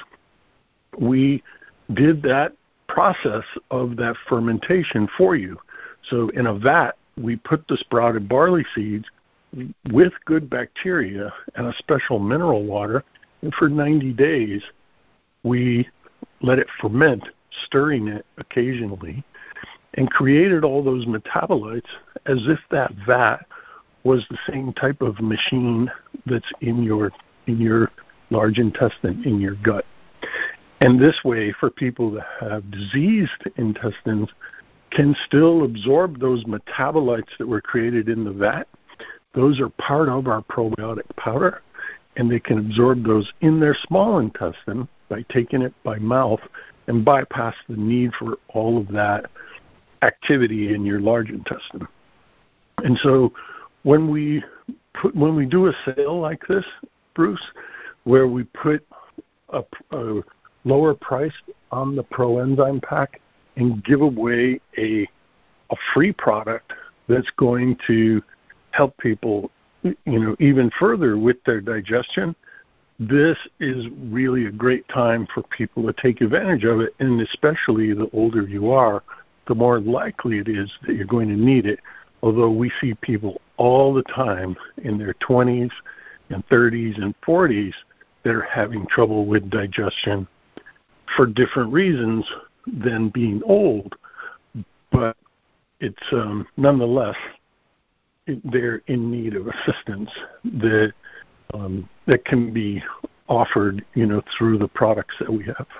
C: we did that process of that fermentation for you. So in a vat, we put the sprouted barley seeds with good bacteria and a special mineral water, and for ninety days, we let it ferment, stirring it occasionally, and created all those metabolites as if that vat was the same type of machine that's in your in your large intestine, in your gut. And this way, for people that have diseased intestines, can still absorb those metabolites that were created in the vat. Those are part of our probiotic powder, and they can absorb those in their small intestine by taking it by mouth and bypass the need for all of that activity in your large intestine. And so when we put, when we do a sale like this, Bruce, where we put a, a lower price on the ProEnzyme pack and give away a a free product that's going to help people, you know, even further with their digestion, this is really a great time for people to take advantage of it. And especially the older you are, the more likely it is that you're going to need it. Although we see people all the time in their twenties and thirties and forties that are having trouble with digestion for different reasons than being old. But it's um, nonetheless, they're in need of assistance that um, that can be offered, you know, through the products that we have.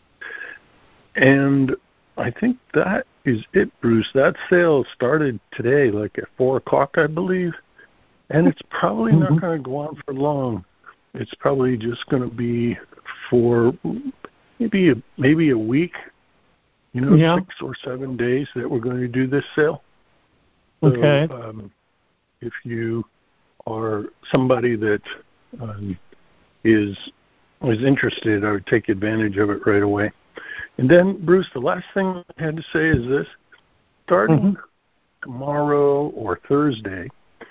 C: And I think that is it, Bruce. That sale started today, like at four o'clock, I believe, and it's probably mm-hmm. not going to go on for long. It's probably just going to be for maybe a, maybe a week, you know, yeah. six or seven days that we're going to do this sale. So,
A: okay.
C: Um, if you are somebody that um, is is interested, I would take advantage of it right away. And then, Bruce, the last thing I had to say is this. Starting mm-hmm. tomorrow or Thursday,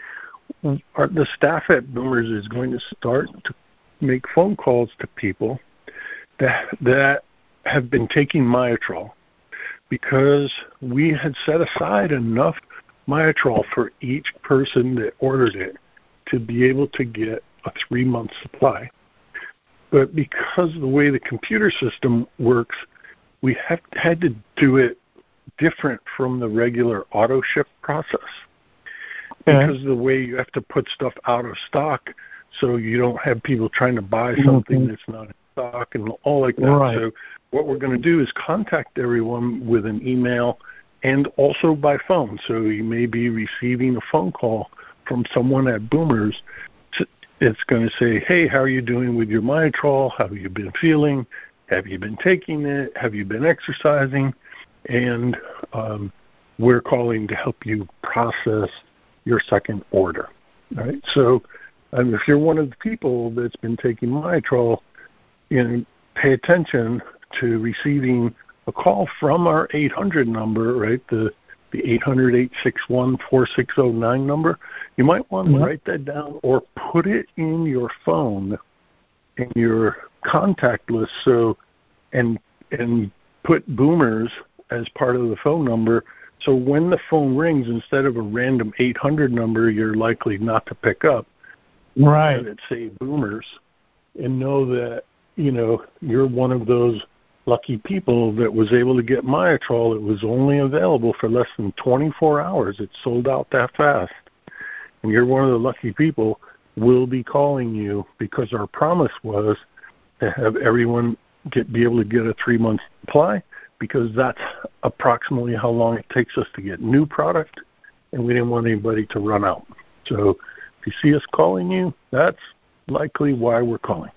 C: our, the staff at Boomers is going to start to make phone calls to people that that have been taking Myotrol, because we had set aside enough Myotrol for each person that ordered it to be able to get a three-month supply. But because of the way the computer system works, we have had to do it different from the regular auto ship process. Okay. Because of the way you have to put stuff out of stock, so you don't have people trying to buy something mm-hmm. that's not in stock and all like that.
A: Right.
C: So what we're going to do is contact everyone with an email and also by phone. So you may be receiving a phone call from someone at Boomers. It's going to say, hey, how are you doing with your Myotrol? How have you been feeling? Have you been taking it? Have you been exercising? And um, we're calling to help you process your second order. Right? So um, if you're one of the people that's been taking Myotrol, you know, pay attention to receiving a call from our eight hundred number, right, the the eight hundred, eight six one, four six zero nine number. You might want to mm-hmm. write that down or put it in your phone, in your contact list, so and and put Boomers as part of the phone number, so when the phone rings, instead of a random eight hundred number you're likely not to pick up,
A: right,
C: have it say Boomers, and know that, you know, you're one of those lucky people that was able to get Myotrol. It was only available for less than twenty-four hours. It sold out that fast. And you're one of the lucky people. We'll be calling you because our promise was to have everyone get be able to get a three-month supply, because that's approximately how long it takes us to get new product, and we didn't want anybody to run out. So if you see us calling you, that's likely why we're calling.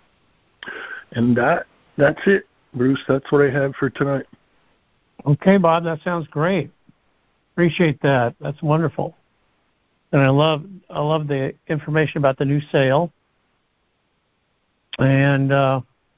C: And that that's it, Bruce. That's what I have for tonight.
A: Okay, Bob, that sounds great. Appreciate that. That's wonderful. And I love I love the information about the new sale. And uh,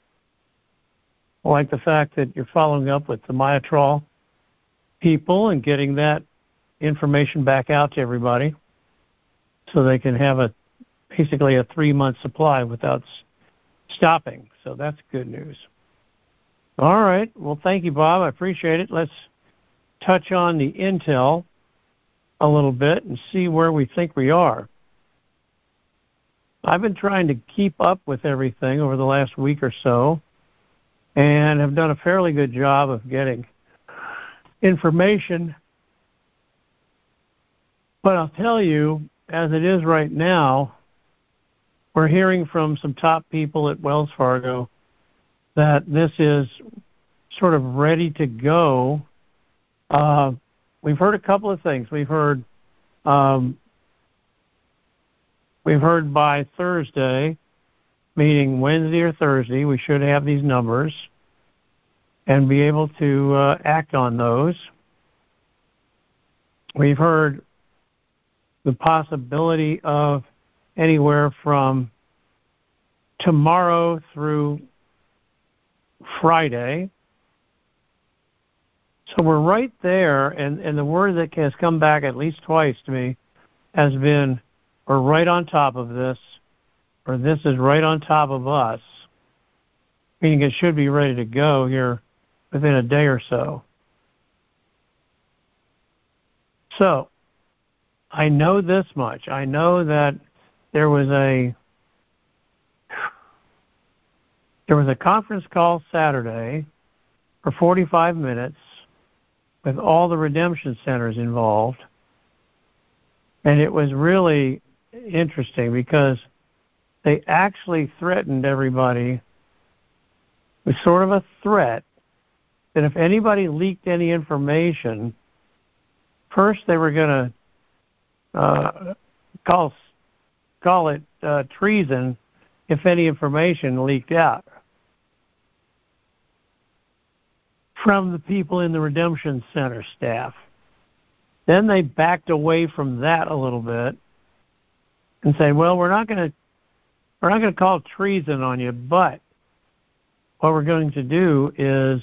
A: I like the fact that you're following up with the Myotrol people and getting that information back out to everybody so they can have a basically a three-month supply without stopping. So that's good news. All right. Well, thank you, Bob. I appreciate it. Let's touch on the intel a little bit and see where we think we are. I've been trying to keep up with everything over the last week or so and have done a fairly good job of getting information. But I'll tell you, as it is right now, we're hearing from some top people at Wells Fargo that this is sort of ready to go. Uh, we've heard a couple of things. We've heard um, we've heard by Thursday, meaning Wednesday or Thursday, we should have these numbers and be able to uh, act on those. We've heard the possibility of anywhere from tomorrow through Friday. So we're right there, and, and the word that has come back at least twice to me has been, we're right on top of this, or this is right on top of us, meaning it should be ready to go here within a day or so. So, I know this much. I know that there was a there was a conference call Saturday for forty-five minutes with all the redemption centers involved. And it was really interesting because they actually threatened everybody with sort of a threat that if anybody leaked any information, first they were going to uh, call call it uh, treason if any information leaked out from the people in the Redemption Center staff. Then they backed away from that a little bit and said, "Well, we're not going to we're not going to call treason on you, but what we're going to do is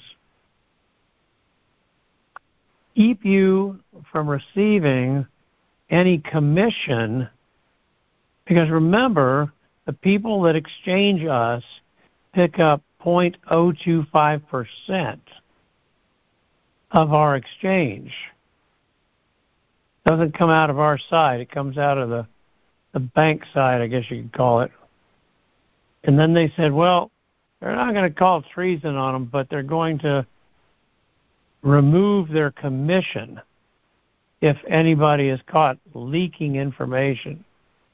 A: keep you from receiving any commission, because remember, the people that exchange us pick up zero point zero two five percent of our exchange. It doesn't come out of our side. It comes out of the, the bank side, I guess you could call it. And then they said, well, they're not going to call treason on them, but they're going to remove their commission if anybody is caught leaking information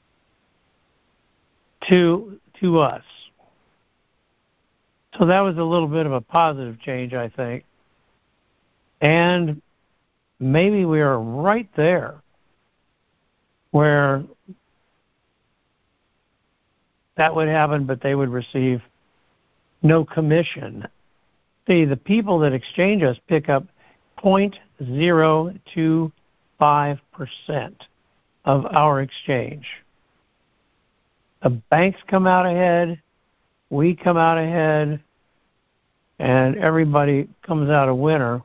A: to to us. So that was a little bit of a positive change, I think. And maybe we are right there where that would happen, but they would receive no commission. See, the people that exchange us pick up zero point zero two five percent of our exchange. The banks come out ahead, we come out ahead, and everybody comes out a winner.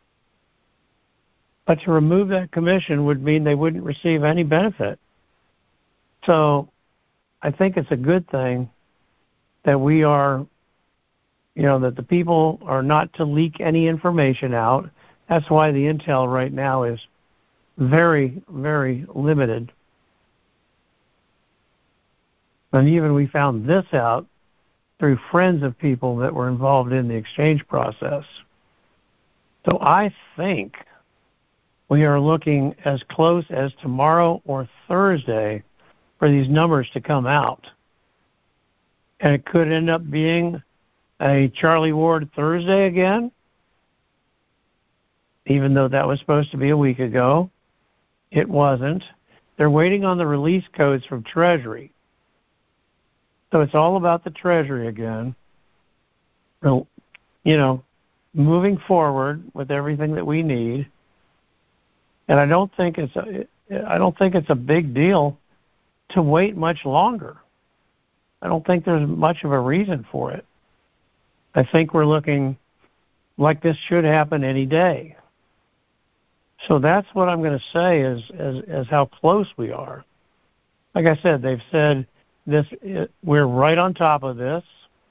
A: But to remove that commission would mean they wouldn't receive any benefit. So I think it's a good thing that we are, you know, that the people are not to leak any information out. That's why the intel right now is very, very limited. And even we found this out through friends of people that were involved in the exchange process. So I think we are looking as close as tomorrow or Thursday for these numbers to come out. And it could end up being a Charlie Ward Thursday again, even though that was supposed to be a week ago. It wasn't. They're waiting on the release codes from Treasury. So it's all about the Treasury again. So, you know, moving forward with everything that we need. And I don't think it's a, I don't think it's a big deal to wait much longer. I don't think there's much of a reason for it. I think we're looking like this should happen any day. So that's what I'm going to say is as, as how close we are. Like I said, they've said this. We're right on top of this.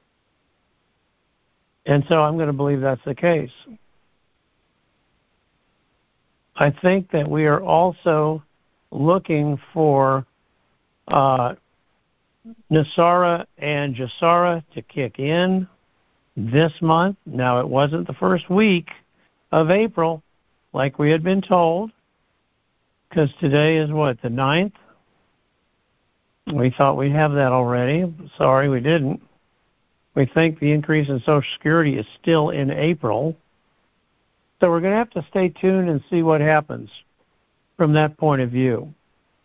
A: And so I'm going to believe that's the case. I think that we are also looking for uh, Nasara and Jasara to kick in this month. Now, it wasn't the first week of April, like we had been told, because today is what, the ninth? We thought we'd have that already. Sorry, we didn't. We think the increase in Social Security is still in April. So we're going to have to stay tuned and see what happens from that point of view.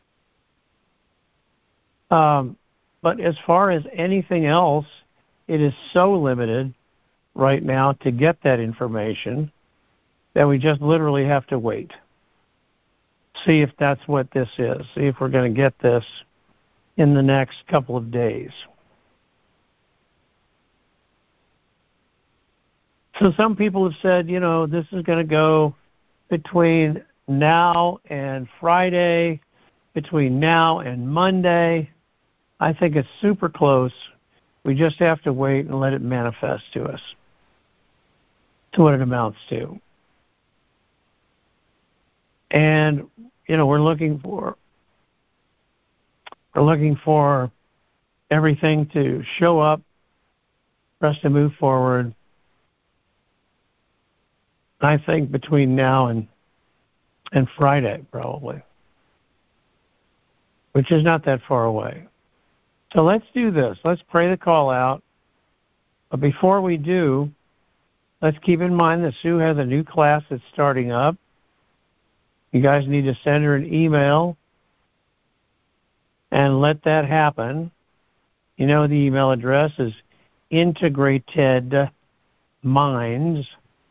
A: Um, but as far as anything else, it is so limited right now to get that information that we just literally have to wait. See if that's what this is. See if we're going to get this in the next couple of days. So some people have said, you know, this is going to go between now and Friday, between now and Monday. I think it's super close. We just have to wait and let it manifest to us, to what it amounts to. And, you know, we're looking for, we're looking for everything to show up for us to move forward. I think between now and and Friday, probably, which is not that far away. So let's do this. Let's pray the call out. But before we do, let's keep in mind that Sue has a new class that's starting up. You guys need to send her an email and let that happen. You know the email address is integrated minds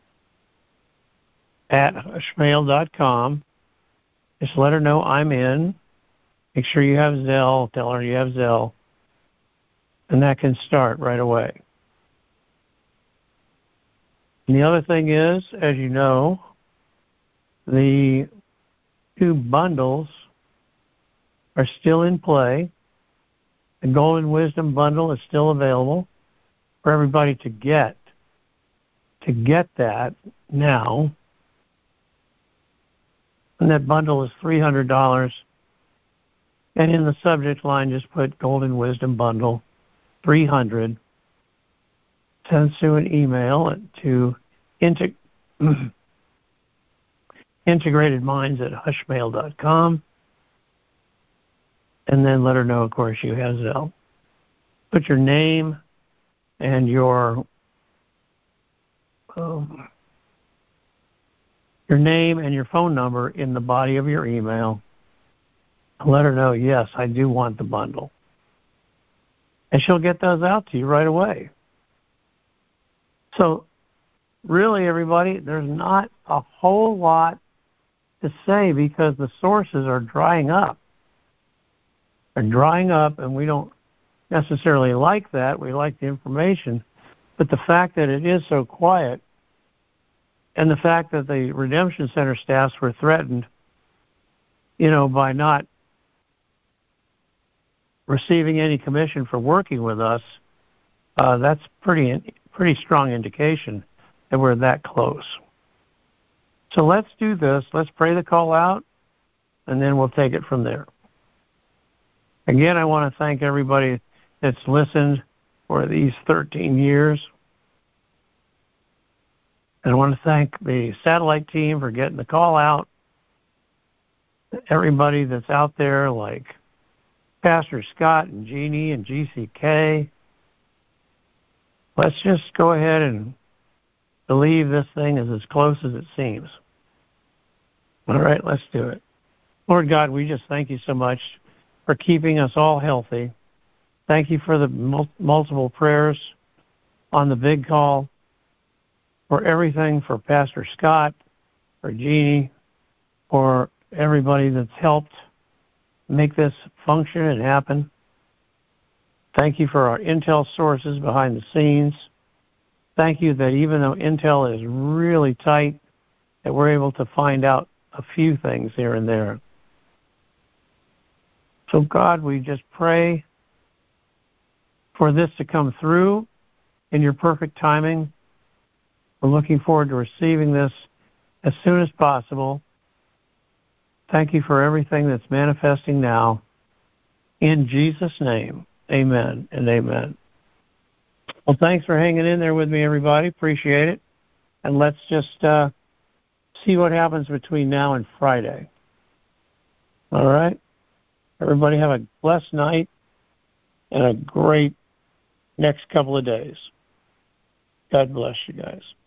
A: at hushmail dot com. Just let her know I'm in. Make sure you have Zelle. Tell her you have Zelle. And that can start right away. And the other thing is, as you know, the two bundles are still in play. The Golden Wisdom bundle is still available for everybody to get. To get that now. And that bundle is three hundred dollars. And in the subject line, just put Golden Wisdom Bundle three hundred. Send Sue an email to integ- integratedminds at hushmail dot com. And then let her know, of course, you have Zelle. Put your name and your um, your name and your phone number in the body of your email. Let her know, yes, I do want the bundle. And she'll get those out to you right away. So really, everybody, there's not a whole lot to say because the sources are drying up. They're drying up, and we don't necessarily like that. We like the information. But the fact that it is so quiet and the fact that the Redemption Center staffs were threatened, you know, by not receiving any commission for working with us, uh, that's pretty pretty strong indication that we're that close. So let's do this. Let's pray the call out, and then we'll take it from there. Again, I want to thank everybody that's listened for these thirteen years. And I want to thank the satellite team for getting the call out. Everybody that's out there, like Pastor Scott and Jeannie and G C K. Let's just go ahead and believe this thing is as close as it seems. All right, let's do it. Lord God, we just thank you so much for keeping us all healthy. Thank you for the mul- multiple prayers on the big call, for everything, for Pastor Scott, for Jeannie, for everybody that's helped make this function and happen. Thank you for our intel sources behind the scenes. Thank you that even though intel is really tight, that we're able to find out a few things here and there. So God, we just pray for this to come through in your perfect timing. We're looking forward to receiving this as soon as possible. Thank you for everything that's manifesting now. In Jesus' name, amen and amen. Well, thanks for hanging in there with me, everybody. Appreciate it. And let's just uh, see what happens between now and Friday. All right? Everybody have a blessed night and a great next couple of days. God bless you guys.